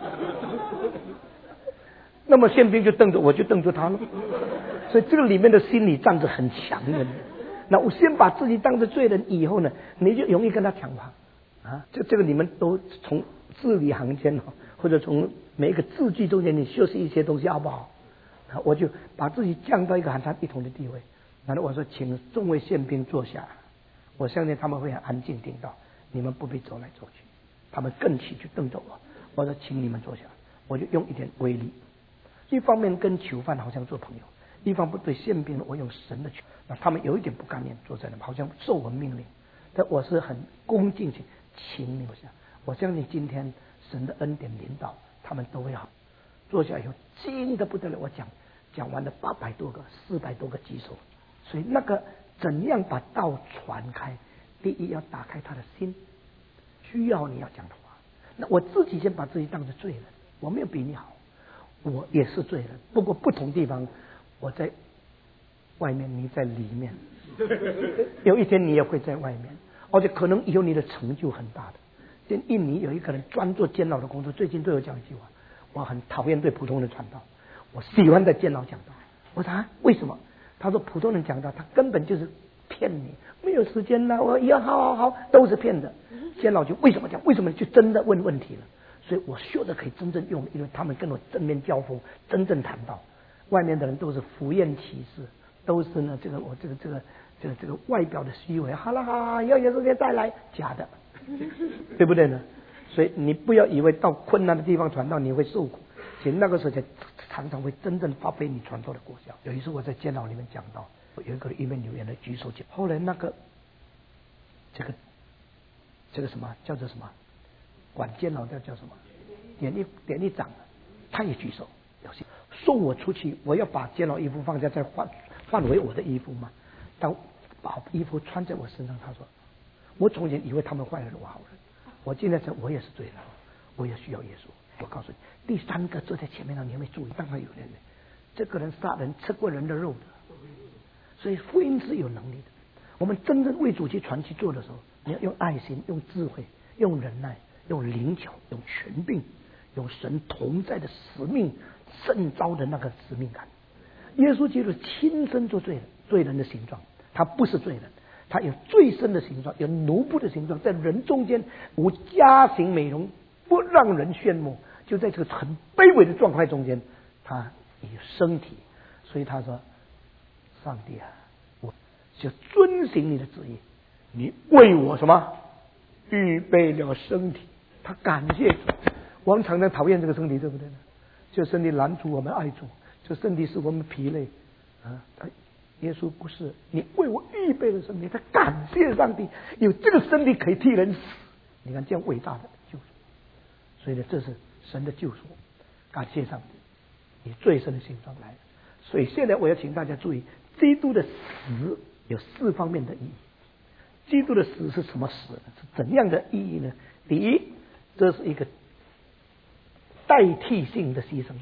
那么宪兵就瞪着我，就瞪着他了。所以这个里面的心理战是很强的。那我先把自己当作罪人，以后呢，你就容易跟他讲话啊。这个你们都从字里行间或者从每一个字句中间，你学习一些东西好不好？我就把自己降到一个和他一同的地位。然后我说，请众位宪兵坐下，我相信他们会很安静听到，你们不必走来走去。他们更起去瞪着我。我说，请你们坐下。我就用一点威力，一方面跟囚犯好像做朋友，一方面对宪兵我用神的权。那他们有一点不甘愿坐在那，好像受我命令，但我是很恭敬请你坐下。我相信今天神的恩典领导，他们都会好。坐下以后惊得不得了，我讲完了800多个400多个举手。所以那个怎样把道传开，第一要打开他的心，需要你要讲的话。那我自己先把自己当作罪人，我没有比你好，我也是罪人，不过不同地方，我在外面，你在里面。有一天你也会在外面，而且可能以后你的成就很大的。在印尼有一个人专做监牢的工作，最近对我讲一句话，我很讨厌对普通人传道，我喜欢在监牢讲道。我说为什么？他说普通人讲道他根本就是骗你，没有时间了，我要好都是骗的。监牢就为什么讲？为什么就真的问题了？所以我学的可以真正用，因为他们跟我正面交锋，真正谈到。 外面的人都是敷衍歧视，都是呢这个外表的虚伪，好了好，要有时间再来，假的，对不对呢？所以你不要以为到困难的地方传道你会受苦，其实那个时候才常常会真正发挥你传道的果效。有一次我在监牢里面讲到，有一个一面留言的举手讲，后来那个这个什么叫做什么管监牢叫什么典狱长，他也举手，送我出去，我要把监牢衣服放下再换回我的衣服嘛。当把衣服穿在我身上，他说我从前以为他们坏人，我好人，我今天说我也是罪人，我也需要耶稣。我告诉你，第三个坐在前面的你有没有注意？当然有人，这个人杀人吃过人的肉的，所以福音是有能力的。我们真正为主去传去做的时候，你要用爱心、用智慧、用忍耐、用灵巧、用权柄、用神同在的使命圣召的那个使命感。耶稣基督亲身做罪人的形状，他不是罪人，他有罪身的形状，有奴仆的形状，在人中间无家型美容，不让人羡慕，就在这个很卑微的状态中间，他有身体。所以他说，上帝啊，我就遵行你的旨意，你为我什么预备了身体。他感谢主。我们常常讨厌这个身体，对不对呢？就身体拦阻我们爱主，就身体使我们疲累啊。耶稣不是，你为我预备了身体，他感谢上帝有这个身体可以替人死。你看这样伟大的救赎，所以呢，这是神的救赎，感谢上帝以最深的形状来。所以现在我要请大家注意，基督的死有4方面的意义。基督的死是什么死呢？是怎样的意义呢？第一，这是一个代替性的牺牲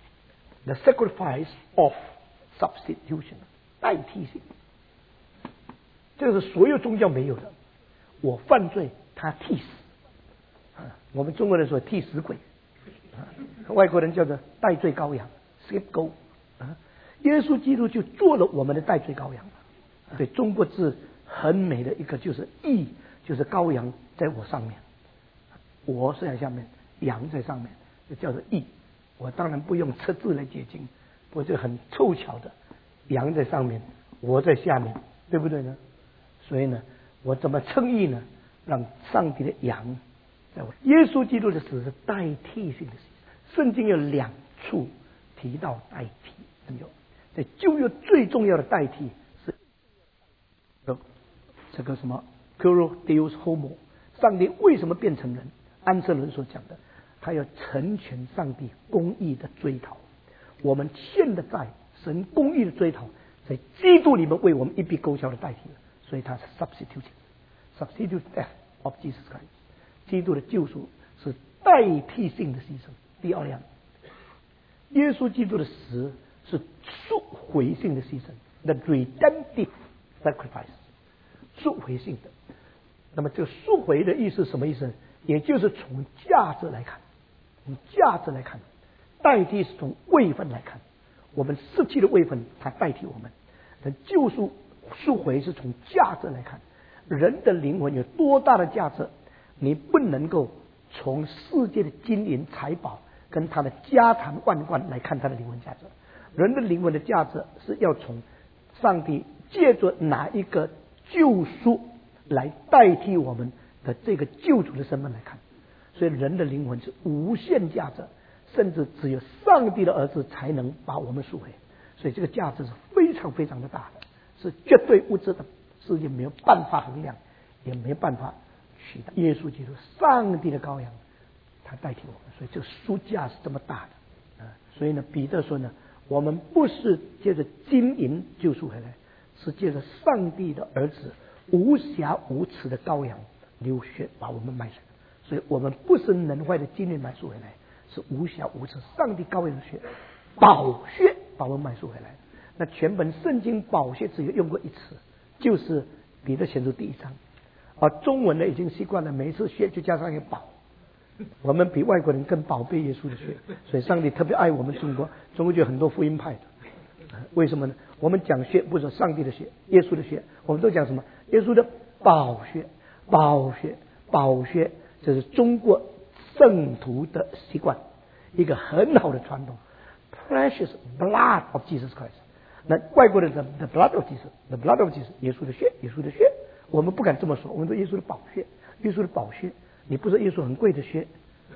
，the sacrifice of substitution， 代替性，这个是所有宗教没有的。我犯罪，他替死，我们中国人说替死鬼，外国人叫做代罪羔羊 scapegoat， 耶稣基督就做了我们的代罪羔羊。对，中国字很美的一个就是义，就是羔羊在我上面，我是在下面，羊在上面，就叫做义。我当然不用测字来解经，不过这很凑巧的，羊在上面，我在下面，对不对呢？所以呢，我怎么称义呢？让上帝的羊在我。耶稣基督的死是代替性的死，圣经有2处提到代替，有在旧约最重要的代替是这个什么 Curo Deus Homo， 上帝为什么变成人？安瑟伦所讲的，他要成全上帝公义的追讨。我们欠的债，神公义的追讨，在基督里面为我们一笔勾销的代替了，所以他是 substitute death of Jesus Christ。基督的救赎是代替性的牺牲。第二样，耶稣基督的死是赎回性的牺牲 ，the redemptive sacrifice， 赎回性的。那么这个赎回的意思是什么意思呢？也就是从价值来看，从价值来看，代替是从位分来看，我们失去的位分，它代替我们。救赎赎回是从价值来看，人的灵魂有多大的价值，你不能够从世界的金银财宝跟他的家产万贯来看他的灵魂价值。人的灵魂的价值是要从上帝借着哪一个救赎来代替我们的这个救主的身份来看，所以人的灵魂是无限价值，甚至只有上帝的儿子才能把我们赎回，所以这个价值是非常非常的大的，是绝对物质的世界没有办法衡量，也没有办法取代。耶稣基督上帝的羔羊，他代替我们，所以这个赎价是这么大的所以呢，彼得说呢，我们不是借着金银救赎回来，是借着上帝的儿子无瑕无疵的羔羊流血把我们买来，所以我们不是能坏的金银买赎回来，是无瑕无疵上帝羔羊的血宝血把我们买赎回来。那全本圣经宝血只有用过一次，就是彼得前书第1章，而中文呢已经习惯了每一次血就加上一个宝，我们比外国人更宝贝耶稣的血，所以上帝特别爱我们中国就有很多福音派的。为什么呢？我们讲血不是上帝的血，耶稣的血，我们都讲什么？耶稣的宝血，宝血，宝血，这是中国圣徒的习惯，一个很好的传统。 precious blood of Jesus Christ。那外国人的 the blood of Jesus，the blood of Jesus， 耶稣的血，耶稣的血。我们不敢这么说，我们说耶稣的宝血，耶稣的宝血。你不是耶稣很贵的血，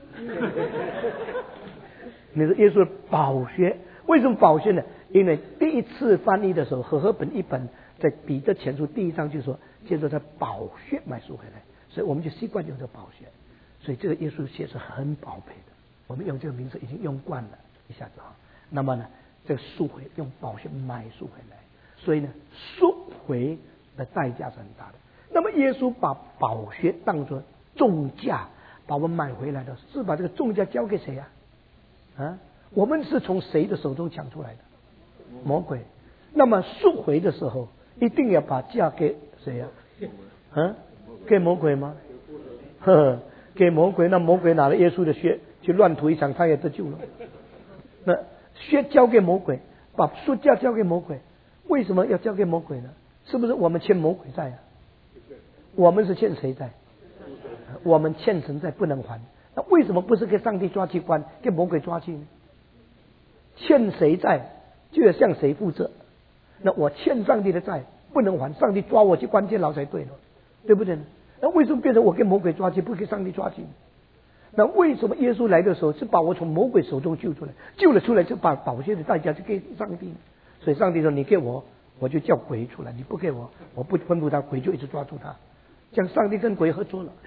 你是耶稣的宝血。为什么宝血呢？因为第一次翻译的时候，和合本一本在彼得前书第1章就说，接着在宝血买赎回来，所以我们就习惯用这个宝血。所以这个耶稣的血是很宝贝的，我们用这个名字已经用惯了，一下子啊。那么呢，这个赎回用宝血买赎回来，所以呢，赎回的代价是很大的。那么耶稣把宝血当作重价把我们买回来的，是把这个重价交给谁呀？啊，我们是从谁的手中抢出来的？魔鬼。那么赎回的时候，一定要把价给谁呀？啊，给魔鬼吗？呵，给魔鬼。那魔鬼拿了耶稣的血去乱涂一场，他也得救了。那血交给魔鬼，把赎价交给魔鬼，为什么要交给魔鬼呢？是不是我们欠魔鬼债啊？我们是欠谁债？我们欠神债不能还，那为什么不是给上帝抓去关，给魔鬼抓去呢？欠谁债就要向谁负责。那我欠上帝的债不能还，上帝抓我去关监牢才对了，对不对？那为什么变成我给魔鬼抓去，不给上帝抓去？那为什么耶稣来的时候是把我从魔鬼手中救出来，救了出来就把宝血的代价就给上帝？所以上帝说你给我，我就叫鬼出来；你不给我，我不吩咐他，鬼就一直抓住他。这样上帝跟鬼合作了。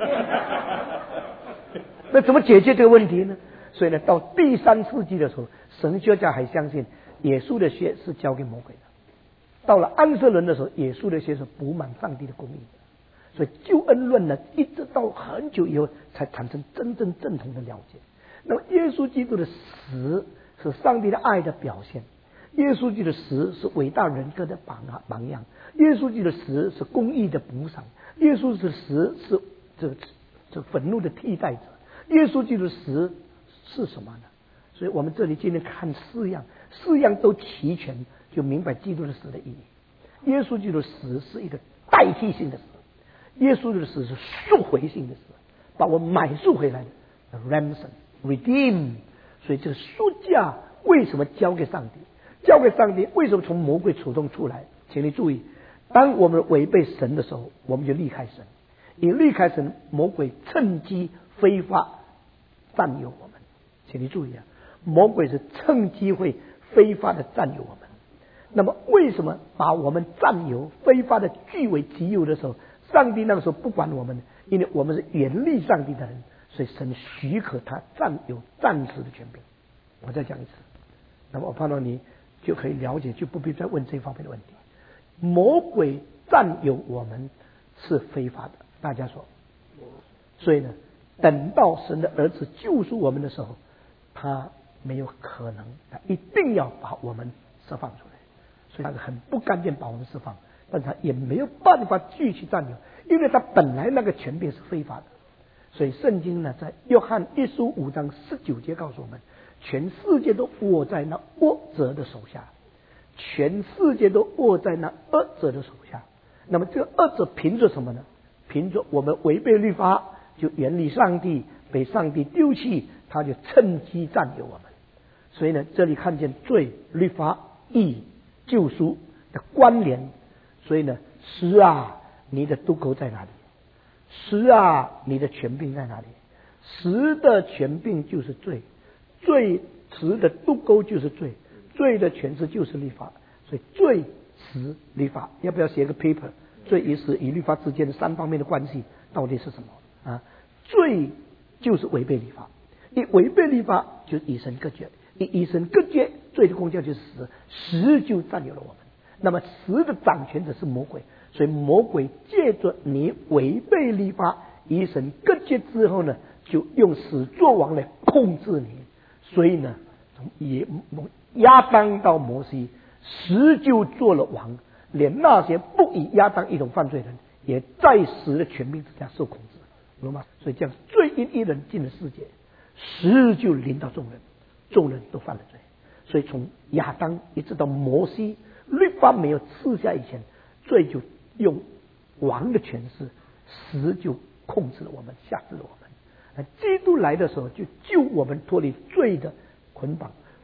那怎么解决这个问题呢？所以呢，到第3世纪的时候，神学家还相信耶稣的血是交给魔鬼的。到了安瑟伦的时候，耶稣的血是补满上帝的公义的。所以救恩论呢，一直到很久以后才产生真正正统的了解。那么耶稣基督的死是上帝的爱的表现，耶稣基督的死是伟大人格的榜样，耶稣基督的死是公义的补偿，耶稣的死是这愤怒的替代者。耶稣基督的死是什么呢？所以我们这里今天看4样都齐全，就明白基督的死的意义。耶稣基督的死是一个代替性的死，耶稣的死是赎回性的死，把我买赎回来的 ransom redeem。 所以这个赎价为什么交给上帝？交给上帝为什么从魔鬼手中出来？请你注意，当我们违背神的时候，我们就离开神。一离开神，魔鬼趁机非法占有我们。请你注意啊，魔鬼是趁机会非法的占有我们。那么为什么把我们占有非法的据为己有的时候，上帝那个时候不管我们？因为我们是远离上帝的人，所以神许可他占有暂时的权柄。我再讲一次，那么我盼望你就可以了解，就不必再问这方面的问题。魔鬼占有我们是非法的，大家说。所以呢，等到神的儿子救赎我们的时候，他没有可能，他一定要把我们释放出来。所以他是很不甘愿把我们释放，但他也没有办法继续占有，因为他本来那个权柄是非法的。所以圣经呢，在约翰1书5章19节告诉我们，全世界都握在那恶者的手下，全世界都握在那恶者的手下。那么这个恶者凭着什么呢？凭着我们违背律法，就远离上帝，被上帝丢弃，他就趁机占有我们。所以呢，这里看见罪、律法、义、救赎的关联。所以呢，十啊，你的渡口在哪里？十啊，你的权柄在哪里？十的权柄就是罪，十的渡口就是罪，罪的诠释就是律法。所以罪、十、律法，要不要写个 paper？ 罪与十与律法之间的3方面的关系到底是什么啊？罪就是违背律法，一违背律法就是与神隔绝，与神隔绝，罪的功效就是死，死就占有了我们。那么死的掌权者是魔鬼，所以魔鬼借着你违背律法与神隔绝之后呢，就用死作王来控制你。所以呢，从亚当到摩西，死就做了王，连那些不以亚当一种犯罪人，也在死的权柄之下受控制，懂吗？所以这样罪因一人进了世界，死就临到众人，众人都犯了罪。所以从亚当一直到摩西，律法没有赐下以前，罪就用王的权势，死就控制了我们，辖制了我们。基督来的时候就救我们脱离罪的捆绑，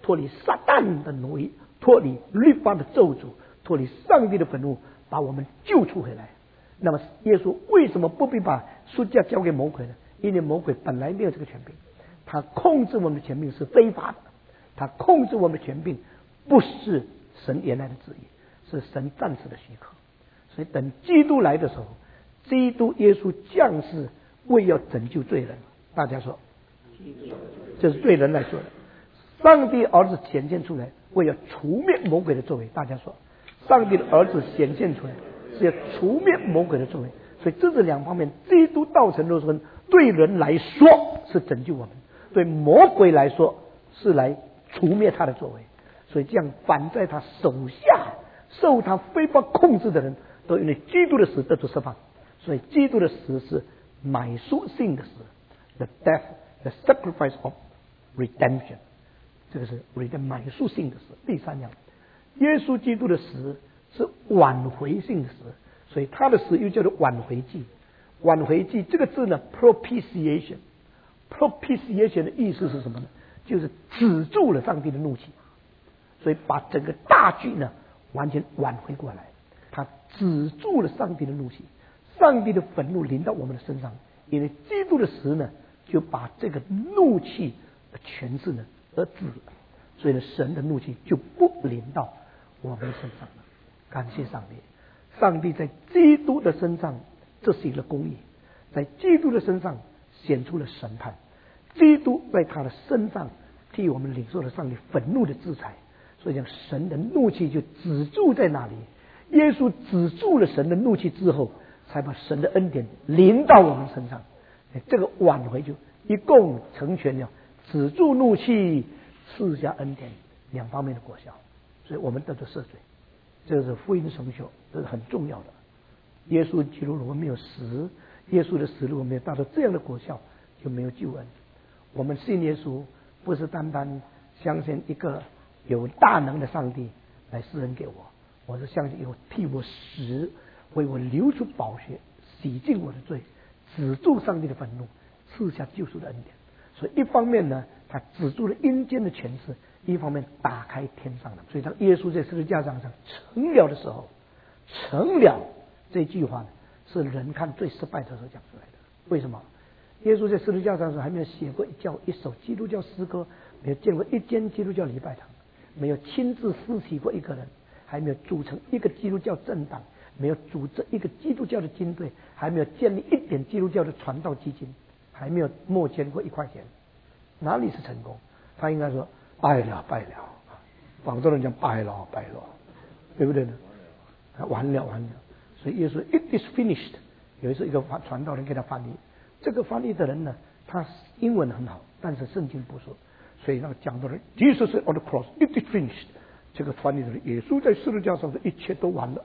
脱离撒旦的奴役，脱离律法的咒诅，脱离上帝的愤怒，把我们救出回来。那么耶稣为什么不必把赎价交给魔鬼呢？因为魔鬼本来没有这个权柄，他控制我们的权柄是非法的，他控制我们的权柄不是神原来的旨意，是神暂时的许可。所以等基督来的时候，基督耶稣降世为要拯救罪人。大家说，这是罪人来说的。上帝儿子显现出来，为要除灭魔鬼的作为。大家说，上帝的儿子显现出来是要除灭魔鬼的作为。所以这是两方面，基督道成肉身对人来说是拯救我们，对魔鬼来说是来除灭他的作为。所以这样反在他手下受他非法控制的人，都因为基督的死得出释放。所以基督的死是买赎性的死， the death, the sacrifice of redemption， 这个是买赎性的死。第三样，耶稣基督的死是挽回性的死，所以他的死又叫做挽回祭。挽回祭这个字呢 propitiation 的意思是什么呢？就是止住了上帝的怒气，所以把整个大局呢完全挽回过来。他止住了上帝的怒气，上帝的愤怒临到我们的身上，因为基督的死呢就把这个怒气的权势呢而止了，所以呢神的怒气就不临到我们身上了。感谢上帝，上帝在基督的身上这是一个公义，在基督的身上显出了审判，基督在他的身上替我们领受了上帝愤怒的制裁，所以讲神的怒气就止住在那里。耶稣止住了神的怒气之后，才把神的恩典临到我们身上。这个挽回就一共成全了止住怒气、赐下恩典两方面的果效，所以我们得到赦罪。这是福音成就，这是很重要的。耶稣基督如果没有死，耶稣的死如果没有达到这样的果效，就没有救恩。我们信耶稣不是单单相信一个有大能的上帝来施恩给我，我是相信有替我死，为我流出宝血，洗净我的罪，止住上帝的愤怒，赐下救赎的恩典。所以一方面呢，他止住了阴间的权势，一方面打开天上的。所以当耶稣在十字架上成了的时候，成了这句话呢，是人看最失败的时候讲出来的。为什么？耶稣在十字架上的时候还没有写过一首基督教诗歌，没有建过一间基督教礼拜堂，没有亲自施洗过一个人，还没有组成一个基督教政党，没有组织一个基督教的军队，还没有建立一点基督教的传道基金，还没有募捐过1块钱，哪里是成功？他应该说败了，广州人讲败了，对不对呢？完了。所以耶稣 It is finished。有一次一个传道人给他翻译，这个翻译的人呢，他英文很好，但是圣经不说，所以那个讲的人 Jesus on the cross it is finished。这个翻译的人，耶稣在十字架上的一切都完了。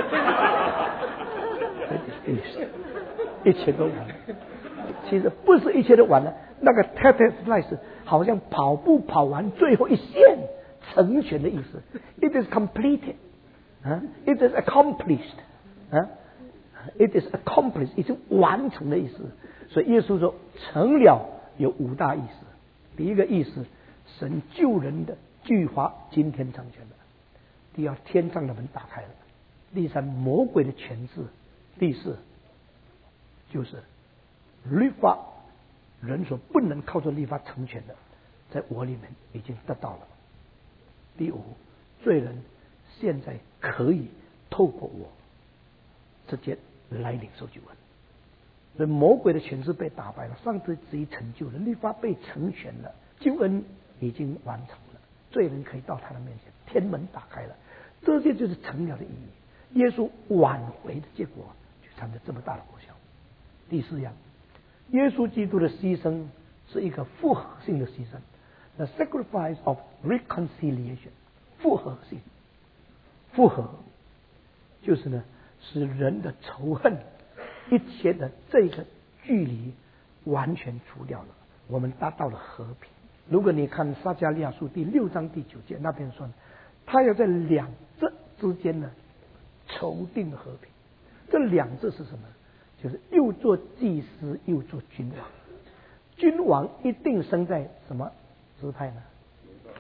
一切都完了。其实不是一切都完了，那个 tetelestai 好像跑步跑完最后一线成全的意思。It is completed， it is accomplished， it is accomplished， 已经完成的意思。所以耶稣说成了有5大意思。第一个意思，神救人的计划今天成全了。第二，天上的门打开了。第三，魔鬼的权势。第四，就是律法人所不能靠着律法成全的，在我里面已经得到了。第五，罪人现在可以透过我直接来领受救恩。所以魔鬼的权势被打败了，上帝旨意成就了，律法被成全了，救恩已经完成了，罪人可以到他的面前，天门打开了，这些就是成了的意义。耶稣挽回的结果就产生这么大的果效。第四样，耶稣基督的牺牲是一个复合性的牺牲 ，the sacrifice of reconciliation， 复合性，复合就是呢，使人的仇恨一切的这个距离完全除掉了，我们达到了和平。如果你看撒迦利亚书第6章第9节那边说，他要在两者之间呢筹定和平。这两者是什么？就是又做祭司又做君王。君王一定生在什么支派呢？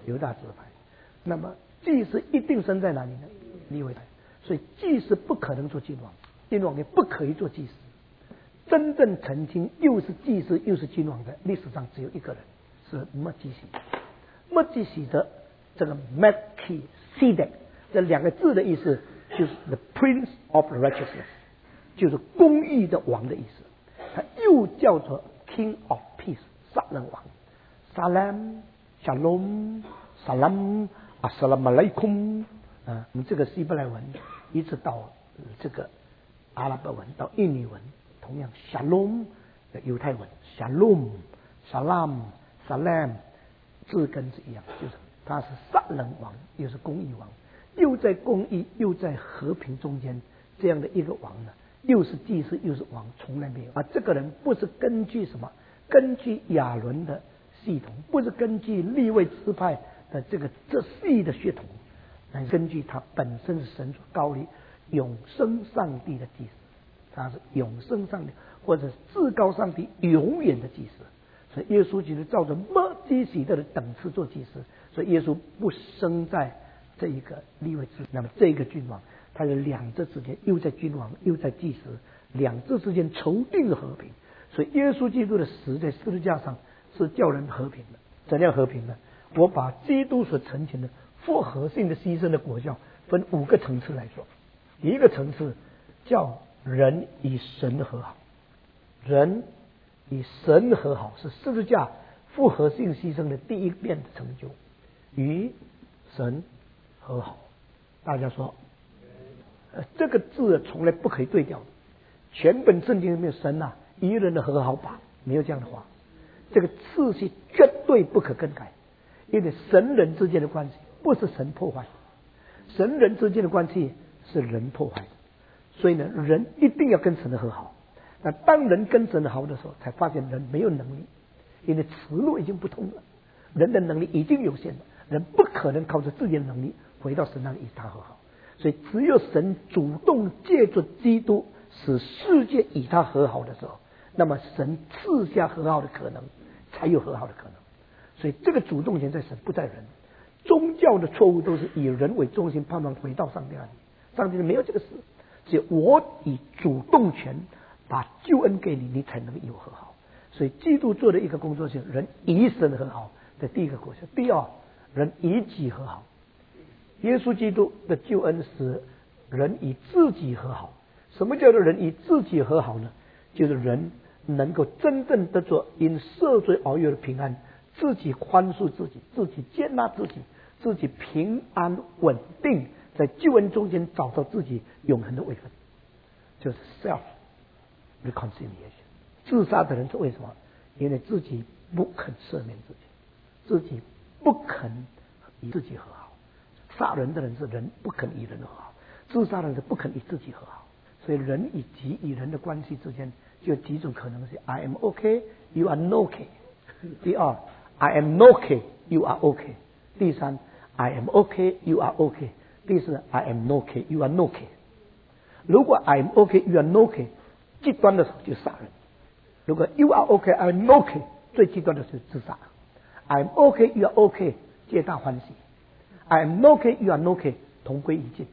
犹大支派。那么祭司一定生在哪里呢？利未派。所以祭司不可能做君王，君王也不可以做祭司。真正曾经又是祭司又是君王的，历史上只有一个人，是麦基洗德。麦基洗德这个 Melchizedek 这两个字的意思就是 the Prince of Righteousness， 就是公义的王的意思。他又叫做 King of Peace， 撒冷王。Salam Shalom Salam Assalamualaikum 我们这个希伯来文一直到这个阿拉伯文到印尼文，同样 Shalom 的犹太文 Shalom Salam Salam 字根是一样，就是他是撒冷王，又是公义王，又在公义又在和平中间这样的一个王呢，又是祭司又是王，从来没有。这个人不是根据什么，根据亚伦的系统，不是根据利未支派的这系的血统，乃根据他本身是神所高立永生上帝的祭司，他是永生上帝或者至高上帝永远的祭司。所以耶稣基督照着麦基洗德的等次做祭司，所以耶稣不生在这一个利未支。那么这一个君王，他有两者之间又在君王又在祭司，两者之间筹定了和平。所以耶稣基督的死在十字架上是叫人和平的。怎样和平呢？我把基督所成全的复合性的牺牲的果效分5个层次来说。第一个层次叫人与神和好，人与神和好是十字架复合性牺牲的第一遍的成就，与神和好。大家说这个字从来不可以对调的，全本圣经里面神与人的和好法没有这样的话，这个次序绝对不可更改，因为神人之间的关系不是神破坏，神人之间的关系是人破坏的，所以呢，人一定要跟神的和好。那当人跟神好的时候，才发现人没有能力，因为此路已经不通了，人的能力已经有限了，人不可能靠着自己的能力回到神那里与他和好。所以只有神主动借助基督使世界与他和好的时候，那么神赐下和好的可能，才有和好的可能。所以这个主动权在神，不在人。宗教的错误都是以人为中心，盼望回到上帝那里。上帝没有这个事，只有我以主动权把救恩给你，你才能有和好。所以基督做的一个工作是人与神和好的第一个果效。第二，人与己和好。耶稣基督的救恩使人与自己和好。什么叫做人与自己和好呢？就是人能够真正得着因赦罪而有的平安，自己宽恕自己，自己接纳自己，自己平安稳定，在救恩中间找到自己永恒的位分，就是 self reconciliation。 自杀的人是为什么？因为自己不肯赦免自己，自己不肯与自己和好。杀人的人是人不肯与人和好，自杀的人是不肯与自己和好。所以人以己与人的关系之间就有几种可能性。 I am okay, you are no okay。 第二， I am no okay, you are okay。 第三， I am okay, you are okay。 第四， I am no okay, you are no okay。 如果 I am okay, you are no okay 极端的时候就杀人，如果 you are okay, I am no okay 最极端的是自杀。 I am okay, you are okay 皆大欢喜， I am no okay, you are no okay 同归于尽。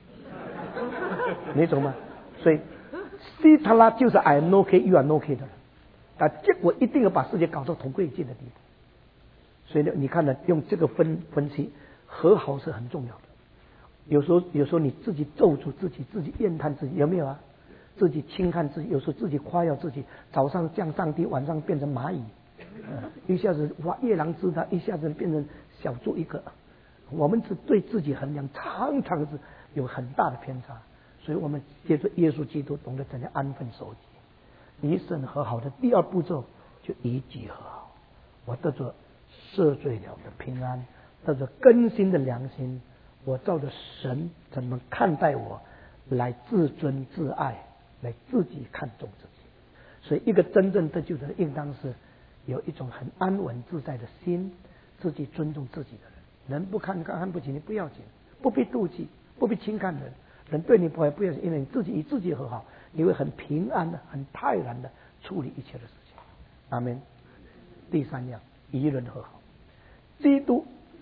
你懂吗？所以希特拉就是 I am no okay, you are no okay 的人，但结果一定要把世界搞到同归于尽的地步。所以呢，你看呢，用这个分析，和好是很重要的。有时候你自己咒诅自己，自己怨叹自己，有没有啊？自己轻看自己，有时候自己夸耀自己，早上降上帝，晚上变成蚂蚁，一下子夜郎自大，一下子变成小猪一个。我们是对自己衡量常常是有很大的偏差，所以我们借着耶稣基督懂得怎样安分守己。与神和好的第二步骤就与己和好，我得着赦罪了的平安，得着更新的良心，我照着神怎么看待我来自尊自爱，来自己看重自己。所以一个真正得救的人应当是有一种很安稳自在的心，自己尊重自己的人。人不看不起你不要紧，不必妒忌，不必轻看人，人对你不好不要紧，因为你自己与自己和好，你会很平安的很泰然的处理一切的事情。阿们。第三样，与人和好。基督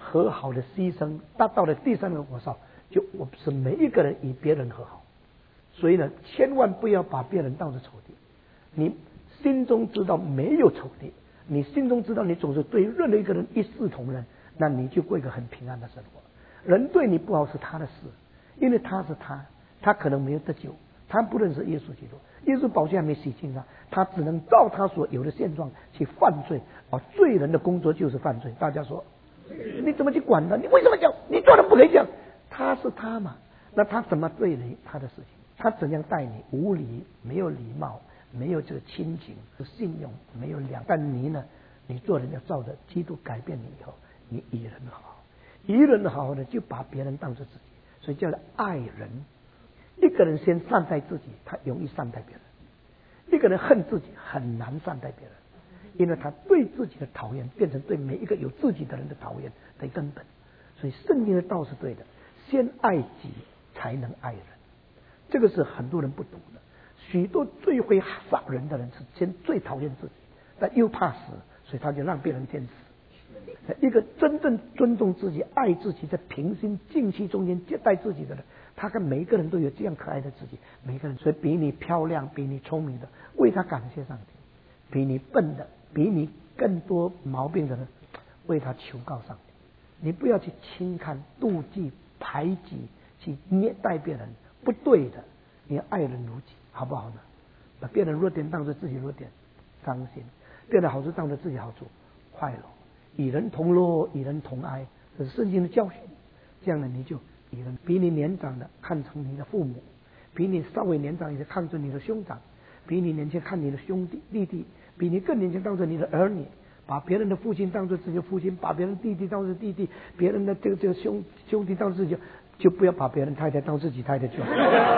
和好的牺牲达到了第三个果效，就我们是每一个人与别人和好。所以呢，千万不要把别人当作仇敌。你心中知道没有仇敌，你心中知道你总是对任何一个人一视同仁，那你就过一个很平安的生活。人对你不好是他的事，因为他是他可能没有得救，他不认识耶稣基督，耶稣宝血还没洗净他只能照他所有的现状去犯罪。罪人的工作就是犯罪。大家说，你怎么去管他？你为什么讲？你做人不可以讲，他是他嘛？那他怎么对你？他的事情，他怎样待你？无礼，没有礼貌，没有这个亲情、信用，没有良。但你呢？你做人要照着基督改变你以后，你与人好，与人好呢，就把别人当作自己，所以叫做爱人。一个人先善待自己，他容易善待别人；一个人恨自己，很难善待别人，因为他对自己的讨厌变成对每一个有自己的人的讨厌的根本。所以圣经的道是对的，先爱己才能爱人。这个是很多人不懂的。许多最会杀人的人是先最讨厌自己，但又怕死，所以他就让别人先死。一个真正尊重自己、爱自己，在平心静气中间接待自己的人，他跟每一个人都有这样可爱的自己。每个人，所以比你漂亮、比你聪明的，为他感谢上帝；比你笨的、比你更多毛病的人，为他求告上帝。你不要去轻看、妒忌、排挤、去虐待别人，不对的。你要爱人如己，好不好呢？把别人弱点当作自己弱点，伤心；别人的好处当作自己好处，快乐。与人同乐，与人同哀，这是圣经的教训。这样呢，你就与人比你年长的看成你的父母，比你稍微年长一些看成你的兄长，比你年轻看你的兄弟弟弟，比你更年轻当作你的儿女。把别人的父亲当作自己的父亲，把别人弟弟当作弟弟，别人的这个兄弟当作自己，就不要把别人太太当自己太太就好。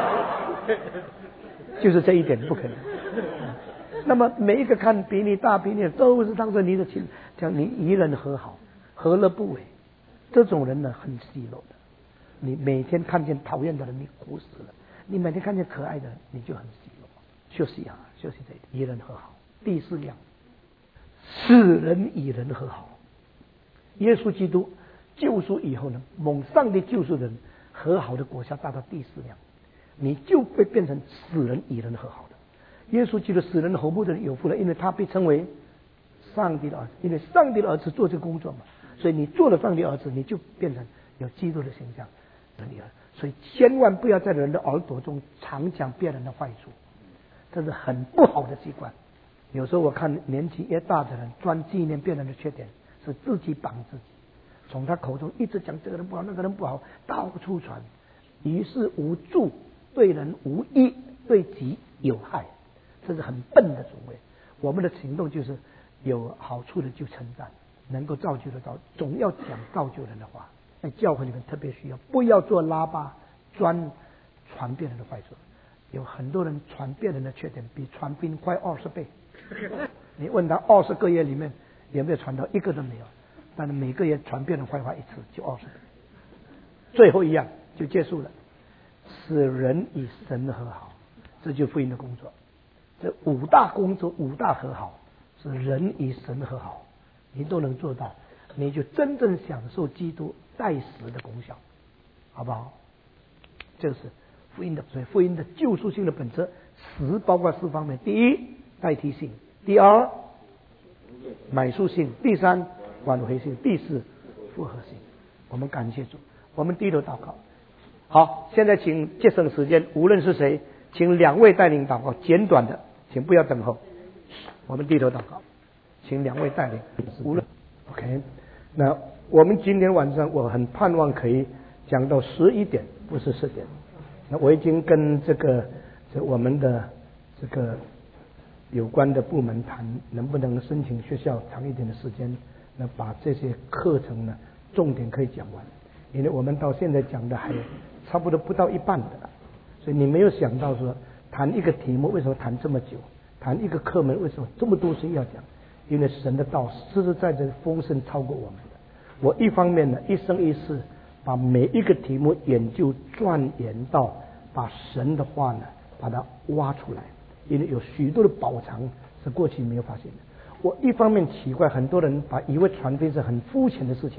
就是这一点不可能。那么每一个看比你大比你都是当作你的亲，这样你与人和好，何乐不为？这种人呢很稀有的。你每天看见讨厌的人，你苦死了；你每天看见可爱的人，你就很稀有。休息这一点，与人和好。第四样，使人与人和好。耶稣基督救赎以后呢，蒙上帝救赎的人和好的果效达到第四样，你就会变成使人与人和好的。耶稣基督使人和睦的人有福了，因为他被称为上帝的儿子，因为上帝的儿子做这个工作嘛，所以你做了上帝儿子，你就变成有基督的形象。所以千万不要在人的耳朵中常讲别人的坏处，这是很不好的习惯。有时候我看年纪越大的人专纪念别人的缺点，是自己绑自己，从他口中一直讲这个人不好那个人不好，到处传，于事无助，对人无益，对己有害，这是很笨的行为。我们的行动就是有好处的就称赞，能够造就得到，总要讲造就人的话。在教会里面特别需要，不要做喇叭专传别人的坏处。有很多人传别人的缺点比传兵快20倍。你问他20个月里面有没有传到一个都没有，但是每个月传别人坏话一次就20倍。最后一样就结束了，使人与神和好，这就是福音的工作。这5大工作5大和好，是人与神和好，你都能做到，你就真正享受基督代死的功效，好不好？这是福音的，所以福音的救赎性的本质，死包括4方面：第一，代替性；第二，买赎性；第三，挽回性；第四，复合性。我们感谢主，我们低头祷告。好，现在请节省时间，无论是谁，请2位带领祷告，简短的，请不要等候。我们低头祷告，请2位带领，无论 OK。那我们今天晚上我很盼望可以讲到11点，不是10点。那我已经跟我们的这个有关的部门谈，能不能申请学校长一点的时间，那把这些课程呢重点可以讲完，因为我们到现在讲的还差不多不到一半的，所以你没有想到说谈一个题目为什么谈这么久，谈一个课门为什么这么多事要讲，因为神的道实实在在丰盛超过我们的。我一方面呢一生一世把每一个题目研究钻研到把神的话呢把它挖出来，因为有许多的宝藏是过去没有发现的。我一方面奇怪很多人把以为传福音是很肤浅的事情，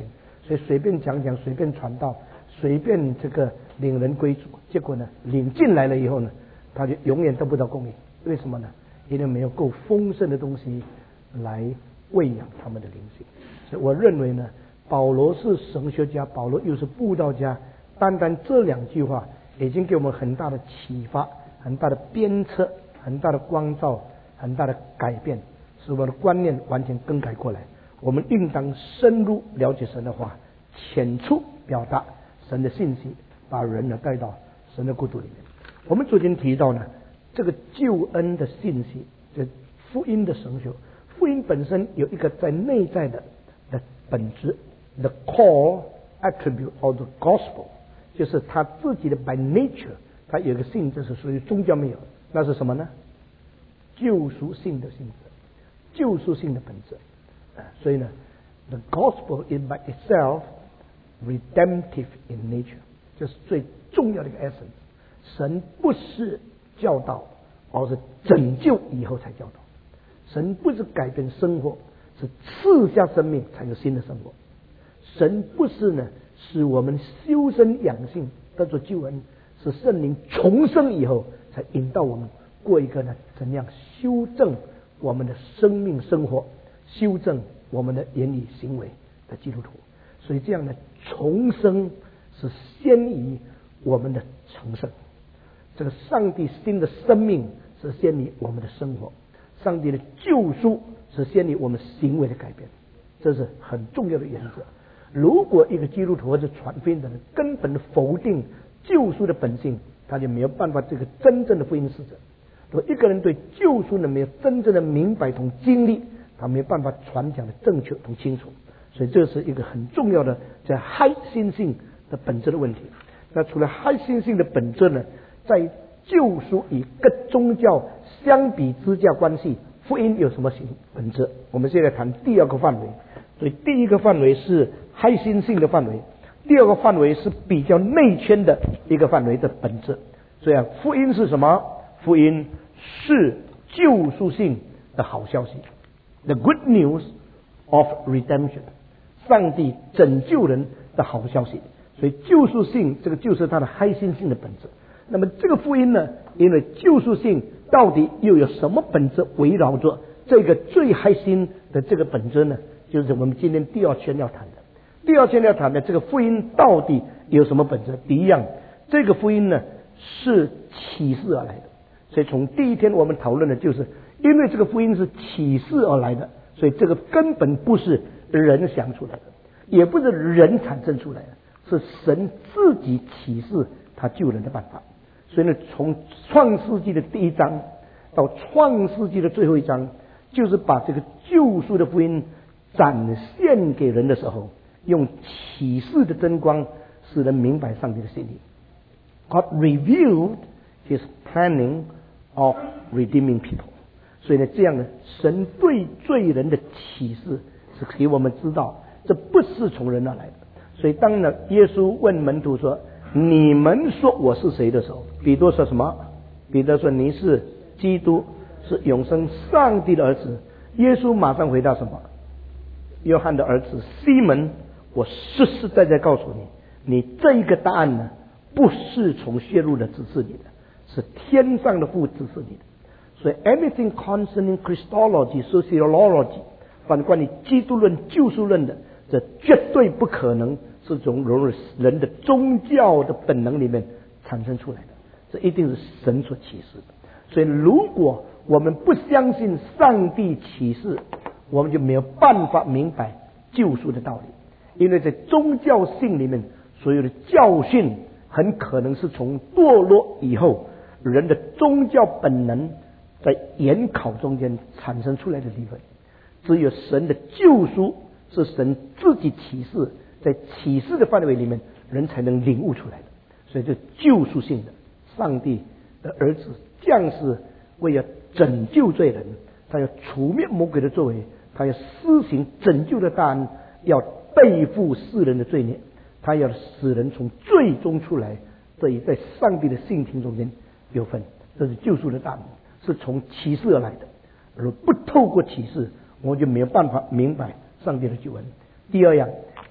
所以随便讲讲，随便传道，随便这个领人归主，结果呢，领进来了以后呢，他就永远得不到供应。为什么呢？因为没有够丰盛的东西来喂养他们的灵性。所以我认为呢，保罗是神学家，保罗又是布道家，单单这2句话已经给我们很大的启发，很大的鞭策，很大的光照，很大的改变，使我们的观念完全更改过来。我们应当深入了解神的话，浅出表达神的信息，把人呢带到神的国度里面。我们昨天提到呢，这个救恩的信息，这福音的神学，福音本身有一个在内在的本质 ，the core attribute of the gospel， 就是它自己的 by nature， 它有一个性质是属于宗教没有，那是什么呢？救赎性的性质，救赎性的本质。所以呢 ，the gospel is by itself redemptive in nature， 就是最重要的一个 essence。神不是教导，而是拯救以后才教导。神不是改变生活，是赐下生命才有新的生活。神不是呢使我们修身养性得着救恩，是圣灵重生以后才引导我们过一个呢怎样修正我们的生命生活，修正我们的言语行为的基督徒。所以这样的重生是先于我们的成圣。这个上帝新的生命是先于我们的生活，上帝的救赎是先于我们行为的改变，这是很重要的原则。如果一个基督徒或者传福音的人根本否定救赎的本性，他就没有办法这个真正的福音使者。如果一个人对救赎呢没有真正的明白同经历，他没有办法传讲的正确同清楚。所以这是一个很重要的在核心性的本质的问题。那除了核心性的本质呢，在救赎与各宗教相比之下关系，福音有什么本质？我们现在谈第2个范围。所以第1个范围是核心性的范围，第2个范围是比较内圈的一个范围的本质。所以福音是什么？福音是救赎性的好消息 ，the good news of redemption， 上帝拯救人的好消息。所以救赎性这个就是它的核心性的本质。那么这个福音呢，因为救赎性到底又有什么本质围绕着这个最核心的这个本质呢？就是我们今天第2圈要谈的。第2圈要谈的这个福音到底有什么本质？第一样，这个福音呢是启示而来的。所以从第1天我们讨论的就是，因为这个福音是启示而来的，所以这个根本不是人想出来的，也不是人产生出来的，是神自己启示他救人的办法。所以呢，从创世纪的第1章到创世纪的最后1章，就是把这个救赎的福音展现给人的时候，用启示的真光使人明白上帝的心意。God revealed His planning of redeeming people。所以呢，这样呢，神对罪人的启示是给我们知道，这不是从人而来的。所以当呢，耶稣问门徒说：“你们说我是谁？”的时候，彼得说什么？彼得说：“你是基督，是永生上帝的儿子。”耶稣马上回答什么？约翰的儿子西门，我实实在在告诉你，你这一个答案呢，不是从血路的指示你的，是天上的父指示你的。所以 anything concerning Christology, sociology， 反关于基督论、救赎论的，这绝对不可能是从人的宗教的本能里面产生出来的，这一定是神所启示的。所以如果我们不相信上帝启示，我们就没有办法明白救赎的道理。因为在宗教性里面所有的教训，很可能是从堕落以后人的宗教本能在研考中间产生出来的理论。只有神的救赎是神自己启示，在启示的范围里面人才能领悟出来的。所以这救赎性的，上帝的儿子降世为了拯救罪人，他要除灭魔鬼的作为，他要施行拯救的大恩，要背负世人的罪孽，他要使人从罪中出来，这也在上帝的性情中间有份。这是救赎的大恩，是从启示而来的。而不透过启示，我就没有办法明白上帝的救恩。第二样，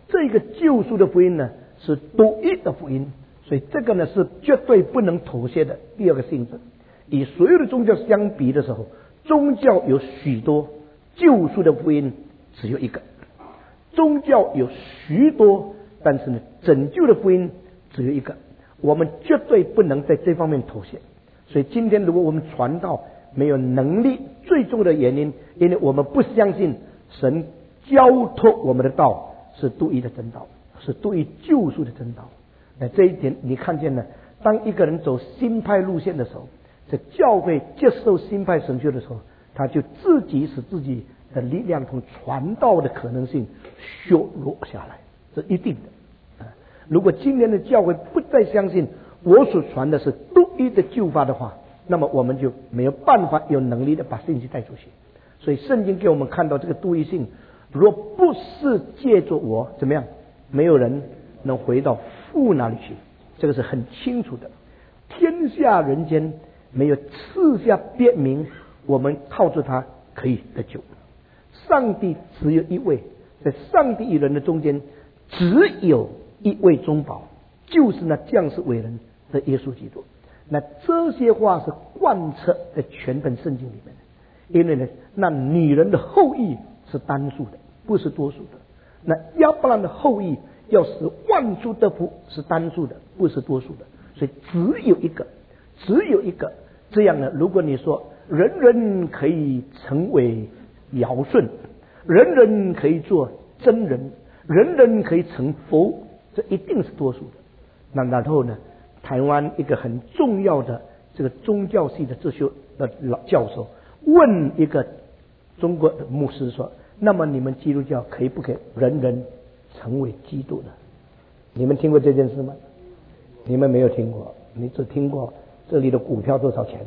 这个救赎的福音呢是独一的福音，所以这个呢是绝对不能妥协的。第二个性质，与所有的宗教相比的时候，宗教有许多，救赎的福音只有一个。宗教有许多，但是呢，拯救的福音只有一个。我们绝对不能在这方面妥协。所以今天如果我们传道没有能力，最重要的原因，因为我们不相信神交托我们的道是独一的真道，是独一救赎的真道。那这一点你看见了，当一个人走新派路线的时候，在教会接受新派神学的时候，他就自己使自己的力量从传道的可能性削弱下来，这一定的。如果今天的教会不再相信我所传的是独一的救法的话，那么我们就没有办法有能力的把信息带出去。所以圣经给我们看到这个独一性，若不是借着我怎么样，没有人能回到父那里去，这个是很清楚的。天下人间没有赐下别名，我们靠着他可以得救。上帝只有一位，在上帝与人的中间只有一位中保，就是那降世为人的耶稣基督。那这些话是贯彻在全本圣经里面的，因为呢，那女人的后裔是单数的，不是多数的。那亚伯兰的后裔要使万族得福是单数的，不是多数的。所以只有一个，只有一个。这样呢，如果你说人人可以成为尧舜，人人可以做真人，人人可以成佛，这一定是多数的。那然后呢，台湾一个很重要的这个宗教系的哲学的老教授问一个中国的牧师说，那么你们基督教可以不可以人人成为基督呢？你们听过这件事吗？你们没有听过，你只听过这里的股票多少钱。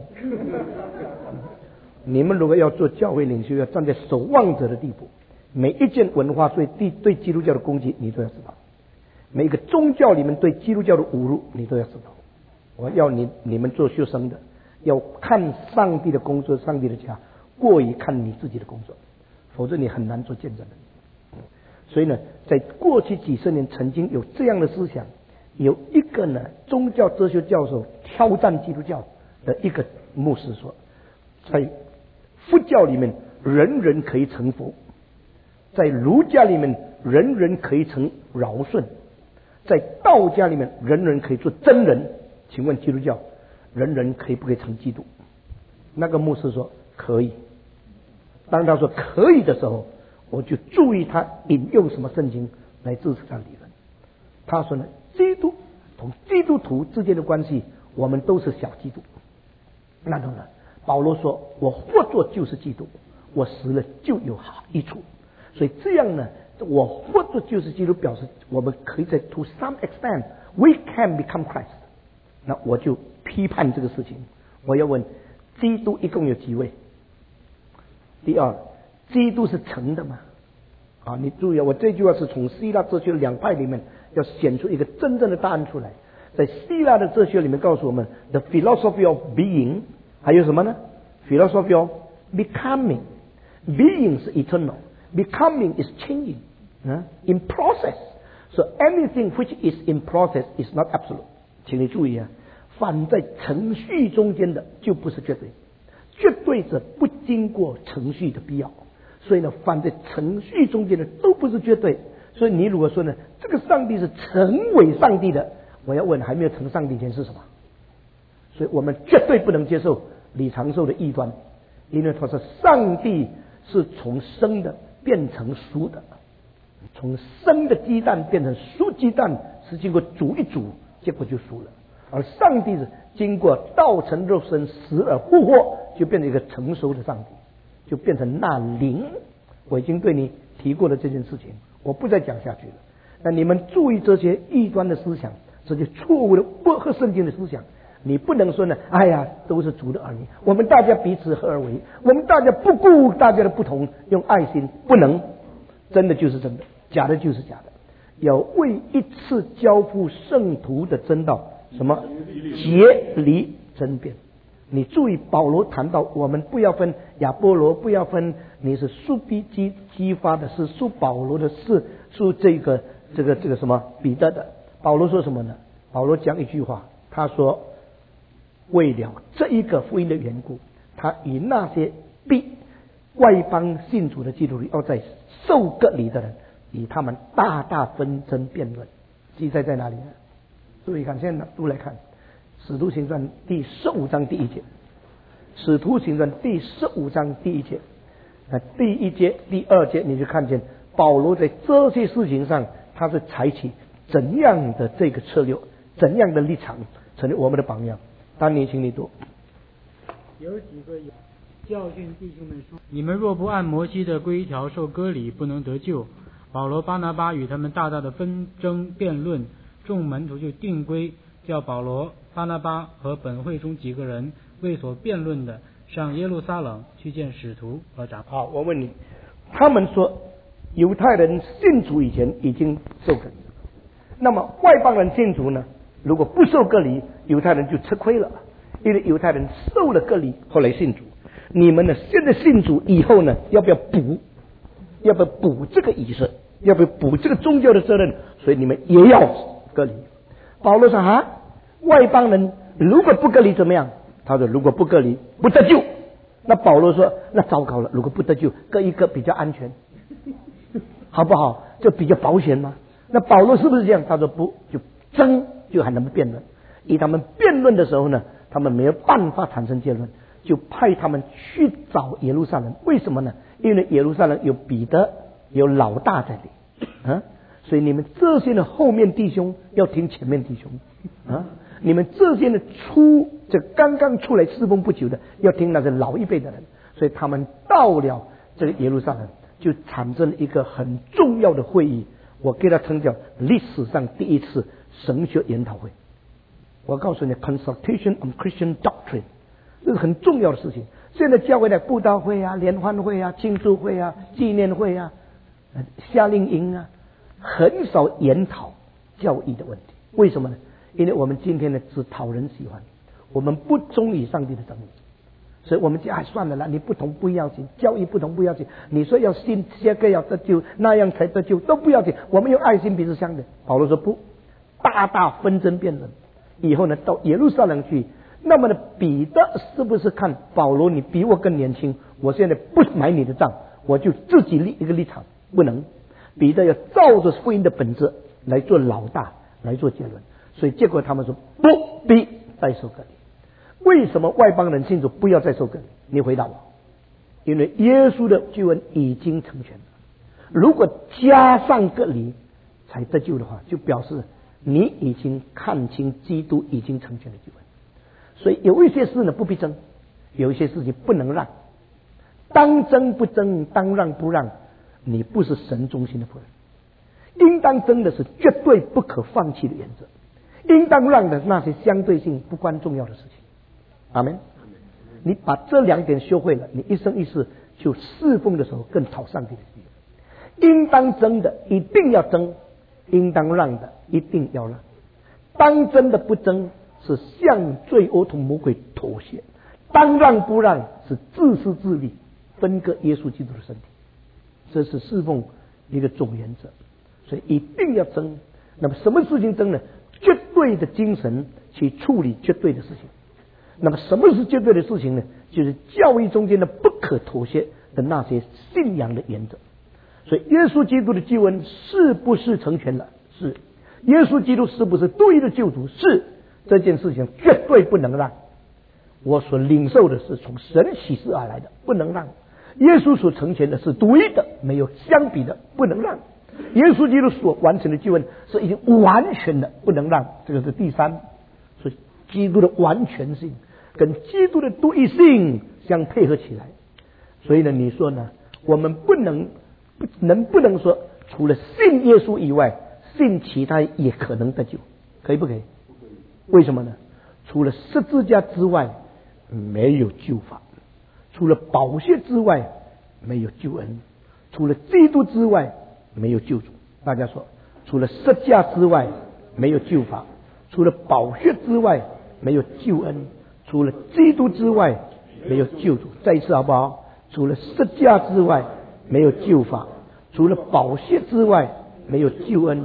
你们如果要做教会领袖，要站在守望者的地步，每一件文化对基督教的攻击你都要知道，每一个宗教里面对基督教的侮辱你都要知道。我要你们做学生的要看上帝的工作，上帝的家过于看你自己的工作，否则你很难做见证人。所以呢，在过去几十年曾经有这样的思想，有一个呢宗教哲学教授挑战基督教的一个牧师说，在佛教里面人人可以成佛，在儒家里面人人可以成尧舜，在道家里面人人可以做真人，请问基督教人人可以不可以成基督？那个牧师说可以。当他说可以的时候，我就注意他引用什么圣经来支持他理论。他说呢，基督同基督徒之间的关系，我们都是小基督。那当然，保罗说我活着就是基督，我死了就有好益处。所以这样呢，我活着就是基督，表示我们可以在 to some extent we can become Christ。那我就批判这个事情，我要问基督一共有几位？第二，基督是成的吗？啊，你注意啊，我这句话是从希腊哲学两派里面要选出一个真正的答案出来。在希腊的哲学里面告诉我们 the philosophy of being， 还有什么呢？ philosophy of becoming。 being 是 eternal， becoming is changing， in process。 So anything which is in process is not absolute。 请你注意啊，凡在程序中间的就不是绝对，绝对者不经过程序的必要。所以呢，凡在程序中间的都不是绝对。所以你如果说呢，这个上帝是成为上帝的，我要问还没有成上帝前是什么？所以我们绝对不能接受李长寿的异端，因为他说上帝是从生的变成熟的，从生的鸡蛋变成熟鸡蛋是经过煮一煮，结果就熟了。而上帝是经过道成肉身，死而复活，就变成一个成熟的上帝，就变成那灵。我已经对你提过了这件事情，我不再讲下去了。那你们注意这些异端的思想，这些错误的不合圣经的思想，你不能说呢，哎呀，都是主的儿女，我们大家彼此合而为，我们大家不顾大家的不同，用爱心，不能。真的就是真的，假的就是假的。要为一次交付圣徒的真道，什么竭力争辩。你注意保罗谈到我们不要分亚波罗，不要分你是属逼激发的，是属保罗的，是属这个这个什么彼得的。保罗说什么呢？保罗讲一句话，他说为了这一个福音的缘故，他与那些外邦信主的基督徒要在受割礼的人，与他们大大纷争辩论。记载在哪里呢？注意看，现在读来看使徒行传第15章第1节，使徒行传第15章第1节，第1节第2节你就看见保罗在这些事情上他是采取怎样的这个策略，怎样的立场，成为我们的榜样。当年请你读。 有几个教训弟兄们说，你们若不按摩西的规条受割礼，不能得救。保罗巴拿巴与他们大大的纷争辩论，众门徒就定规，叫保罗巴拿巴和本会中几个人为所辩论的上耶路撒冷去见使徒和长。 好，我问你，他们说犹太人信主以前已经受割礼，那么外邦人信主呢？如果不受割礼，犹太人就吃亏了，因为犹太人受了割礼后来信主。你们呢，现在信主以后呢，要不要补这个仪式，要不要补这个宗教的责任？所以你们也要割礼。保罗说外邦人如果不割礼怎么样？他说如果不割礼不得救。那保罗说那糟糕了，如果不得救，割一个比较安全，好不好？就比较保险吗？那保罗是不是这样？他说不，就还能辩论。以他们辩论的时候呢，他们没有办法产生结论，就派他们去找耶路撒冷。为什么呢？因为耶路撒冷有彼得，有老大在里所以你们这些的后面弟兄要听前面弟兄你们这些的刚刚出来侍奉不久的要听那些老一辈的人。所以他们到了这个耶路撒冷，就产生了一个很重要的会议，我给它称叫历史上第一次神学研讨会。我告诉你 ，Consultation on Christian Doctrine， 这是很重要的事情。现在教会的布道会啊、联欢会啊、庆祝会啊、纪念会啊、夏令营啊，很少研讨教义的问题。为什么呢？因为我们今天呢只讨人喜欢，我们不忠于上帝的真理，所以我们就算了啦，你不同不要紧，教义不同不要紧，你说要信这个要得救，那样才得救都不要紧，我们用爱心彼此相等。保罗说不，大大纷争辩论。以后呢，到耶路撒冷去，那么呢，彼得是不是看保罗你比我更年轻，我现在不买你的账，我就自己立一个立场？不能，彼得要照着福音的本质来做老大，来做结论。所以结果他们说不必再受割礼。为什么外邦人信主不要再受割礼？你回答我。因为耶稣的救恩已经成全了，如果加上割礼才得救的话，就表示你已经看清基督已经成全的救恩。所以有一些事呢不必争，有一些事情不能让，当争不争，当让不让，你不是神中心的仆人。应当争的是绝对不可放弃的原则，应当让的那些相对性不关重要的事情。阿们。你把这两点学会了，你一生一世就侍奉的时候更讨上帝的喜悦。应当争的一定要争，应当让的一定要让。当争的不争是向罪恶同魔鬼妥协，当让不让是自私自利，分割耶稣基督的身体。这是侍奉一个总原则，所以一定要争。那么什么事情争呢？绝对的精神去处理绝对的事情。那么什么是绝对的事情呢？就是教义中间的不可妥协的那些信仰的原则。所以耶稣基督的救恩是不是成全了？是。耶稣基督是不是独一的救主？是。这件事情绝对不能让。我所领受的是从神启示而来的，不能让。耶稣所成全的是独一的，没有相比的，不能让。耶稣基督所完成的救恩是已经完全的，不能让。这个是第三。所以基督的完全性跟基督的独一性相配合起来。所以呢，你说呢？我们不能说除了信耶稣以外，信其他也可能得救，可以不可以？为什么呢？除了十字架之外没有救法，除了宝血之外没有救恩，除了基督之外没有救主。大家说，除了十字架之外没有救法，除了宝血之外没有救恩，除了基督之外没有救主。再一次好不好？除了十字架之外没有救法，除了宝血之外没有救恩，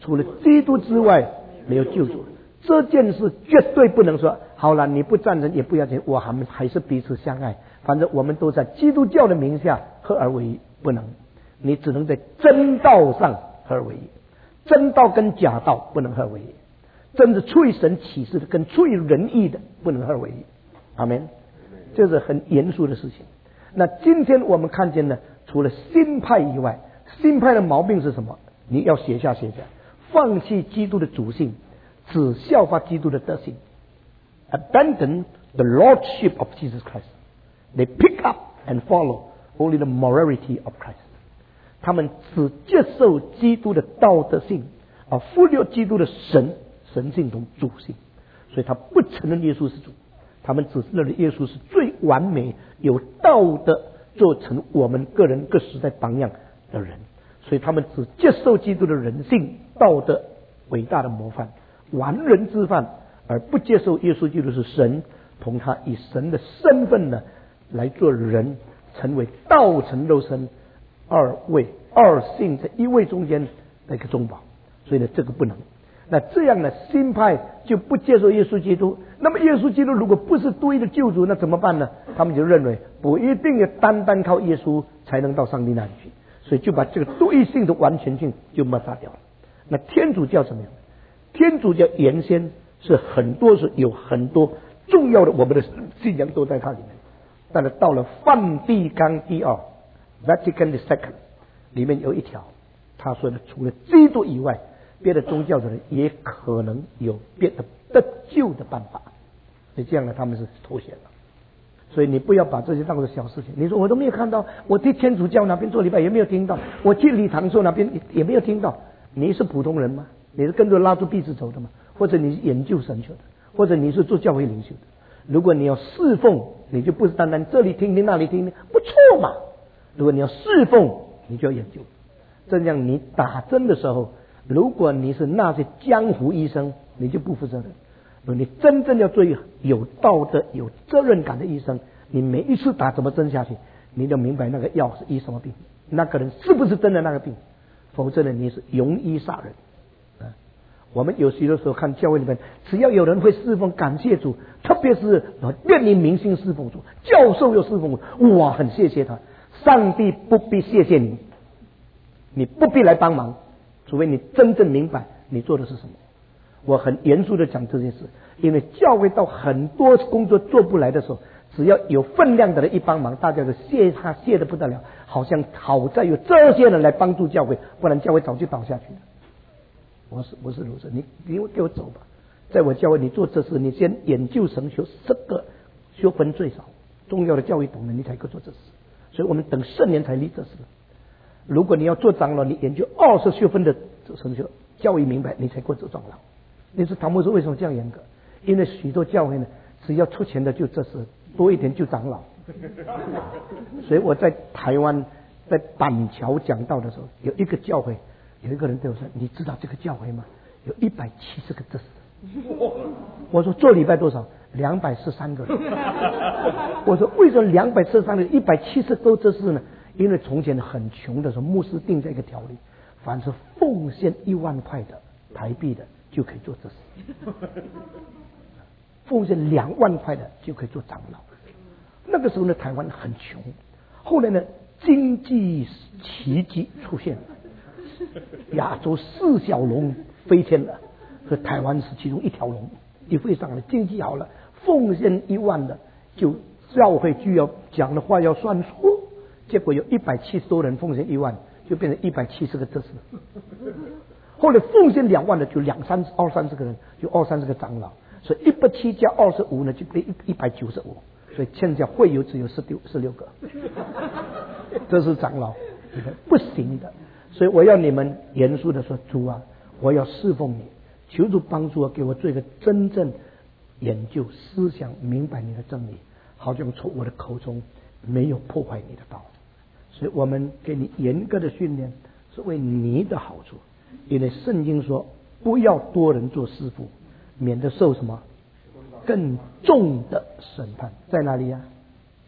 除了基督之外没有救主。这件事绝对不能说好了，你不赞成也不要紧，我还是彼此相爱，反正我们都在基督教的名下合而为一，不能。你只能在真道上合而为一，真道跟假道不能合而为一，真是出于神启示的跟出于人意的不能合而为一。阿们。这是很严肃的事情。那今天我们看见呢，除了新派以外，新派的毛病是什么？你要写下，放弃基督的主性，只效法基督的德性。Abandon the lordship of Jesus Christ. They pick up and follow only the morality of Christ. 他们只接受基督的道德性，而忽略基督的神性同主性。所以他不承认耶稣是主，他们只是认为耶稣是最完美有道德做成我们个人各时代榜样的人。所以他们只接受基督的人性道德伟大的模范完人之范，而不接受耶稣基督是神，同他以神的身份呢来做人，成为道成肉身二性在一位中间的一个中保。所以呢这个不能。那这样呢新派就不接受耶稣基督。那么耶稣基督如果不是对的救主，那怎么办呢？他们就认为不一定要单靠耶稣才能到上帝那里去，所以就把这个对性的完全性就抹杀掉了。那天主教怎么样？天主教原先是有很多重要的我们的信仰都在它里面，但是到了梵蒂冈第二 Vatican II 里面有一条，他说呢，除了基督以外，别的宗教的人也可能有别的得救的办法。所以这样呢，他们是妥协了。所以你不要把这些当作小事情。你说我都没有看到，我去天主教那边做礼拜也没有听到，我去礼堂做那边也没有听到。你是普通人吗？你是跟着拉住鼻子走的吗？或者你是研究神学的，或者你是做教会领袖的？如果你要侍奉，你就不是单单这里听听那里听听，不错嘛。如果你要侍奉，你就要研究。这样你打针的时候，如果你是那些江湖医生，你就不负责任。如果你真正要做有道德有责任感的医生，你每一次打怎么针下去，你就明白那个药是医什么病，那个人是不是真的那个病，否则呢你是容易杀人。我们有许多时候看教会里面，只要有人会侍奉，感谢主，特别是面临明星侍奉主，教授又侍奉主，哇，很谢谢他。上帝不必谢谢你，你不必来帮忙，除非你真正明白你做的是什么。我很严肃的讲这件事，因为教会到很多工作做不来的时候，只要有分量的人一帮忙，大家就谢他谢得不得了，好像好在有这些人来帮助教会，不然教会早就倒下去了。我是如此，你给我走吧。在我教会你做这事，你先研究神学10个学分最少，重要的教会懂了，你才可以做这事。所以我们等圣年才立这事。如果你要做长老，你研究20学分的神学，教育明白，你才可以做长老。你说唐牧师为什么这样严格？因为许多教会呢，只要出钱的就这事，多一点就长老。所以我在台湾在板桥讲道的时候，有一个教会。有一个人对我说：“你知道这个教会吗？有170个执事。”我说：“做礼拜多少？213个人。”我说：“为什么213个人170都执事呢？因为从前很穷的时候，牧师定在一个条例，凡是奉献1万块的台币的就可以做执事，奉献2万块的就可以做长老。那个时候呢，台湾很穷，后来呢，经济奇迹出现了。亚洲4小龙飞天了，和台湾是其中一条龙，一飞上来，经济好了，奉献1万的，就教会就要讲的话要算数，结果有170多人奉献1万，就变成170个执事。后来奉献2万的就20-30个人，就20-30个长老，所以170加25呢就变195，所以现在会友只有16个，这是长老，不行的。所以我要你们严肃的说，主啊，我要侍奉你，求主帮助我，给我做一个真正研究思想明白你的真理，好像从我的口中没有破坏你的道。所以我们给你严格的训练，是为你的好处。因为圣经说不要多人做师傅，免得受什么更重的审判。在哪里呀？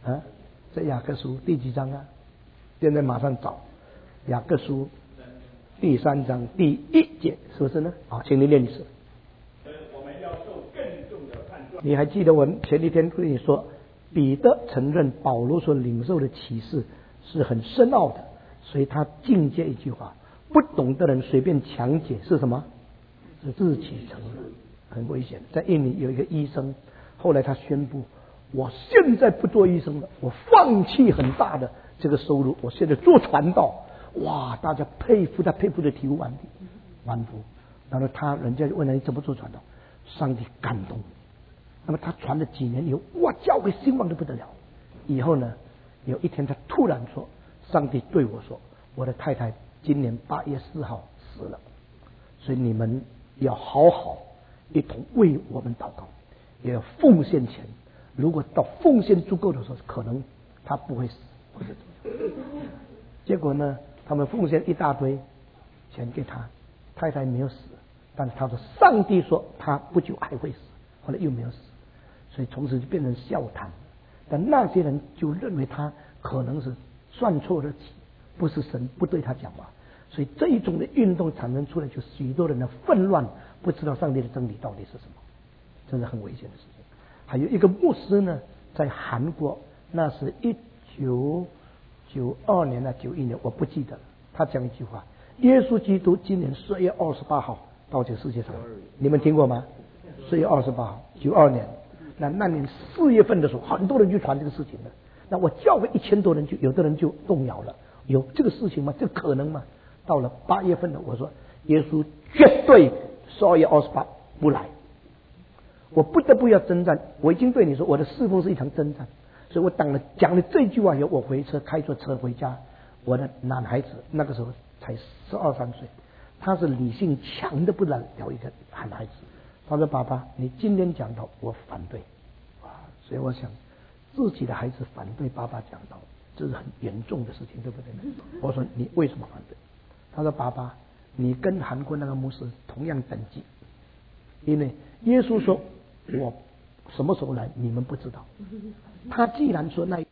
在雅各书第几章啊？现在马上找雅各书第3章第1节，是不是呢？好，请你念一次。 我们要受更重的判断。 你还记得我前一天跟你说，彼得承认保罗所领受的启示是很深奥的，所以他进阶一句话：不懂的人随便强解是什么？是自欺承认，很危险。在印尼有一个医生，后来他宣布，我现在不做医生了，我放弃很大的这个收入，我现在做传道。哇，大家佩服他，佩服的体无完肤。然后人家就问他，你怎么做传道？上帝感动。那么他传了几年以后，哇，教会兴旺的不得了。以后呢，有一天他突然说，上帝对我说，我的太太今年8月4号死了，所以你们要好好一同为我们祷告，也要奉献钱。如果到奉献足够的时候，可能他不会死。结果呢，他们奉献一大堆钱给他，太太没有死，但是他说上帝说他不久还会死，后来又没有死，所以从此就变成笑谈。但那些人就认为他可能是算错了题，不是神不对他讲话，所以这一种的运动产生出来，就许多人的纷乱，不知道上帝的真理到底是什么，这是很危险的事情。还有一个牧师呢，在韩国，那是1992年啊91年我不记得了，他讲一句话：耶稣基督今年4月28号到这个世界上，你们听过吗？4月28号92年，那年4月份的时候，很多人就传这个事情了。那我教会1000多人，有的人就动摇了，有这个事情吗？这可能吗？到了8月份的，我说耶稣绝对4月28不来，我不得不要征战。我已经对你说，我的侍奉是一场征战。所以我讲了这句话以后，我回车开着车回家，我的男孩子那个时候才12、13岁，他是理性强的不得了一个男孩子。他说：“爸爸，你今天讲道，我反对。”所以我想，自己的孩子反对爸爸讲道，这是很严重的事情，对不对？我说：“你为什么反对？”他说：“爸爸，你跟韩国那个牧师同样等级，因为耶稣说我什么时候来，你们不知道。他既然说那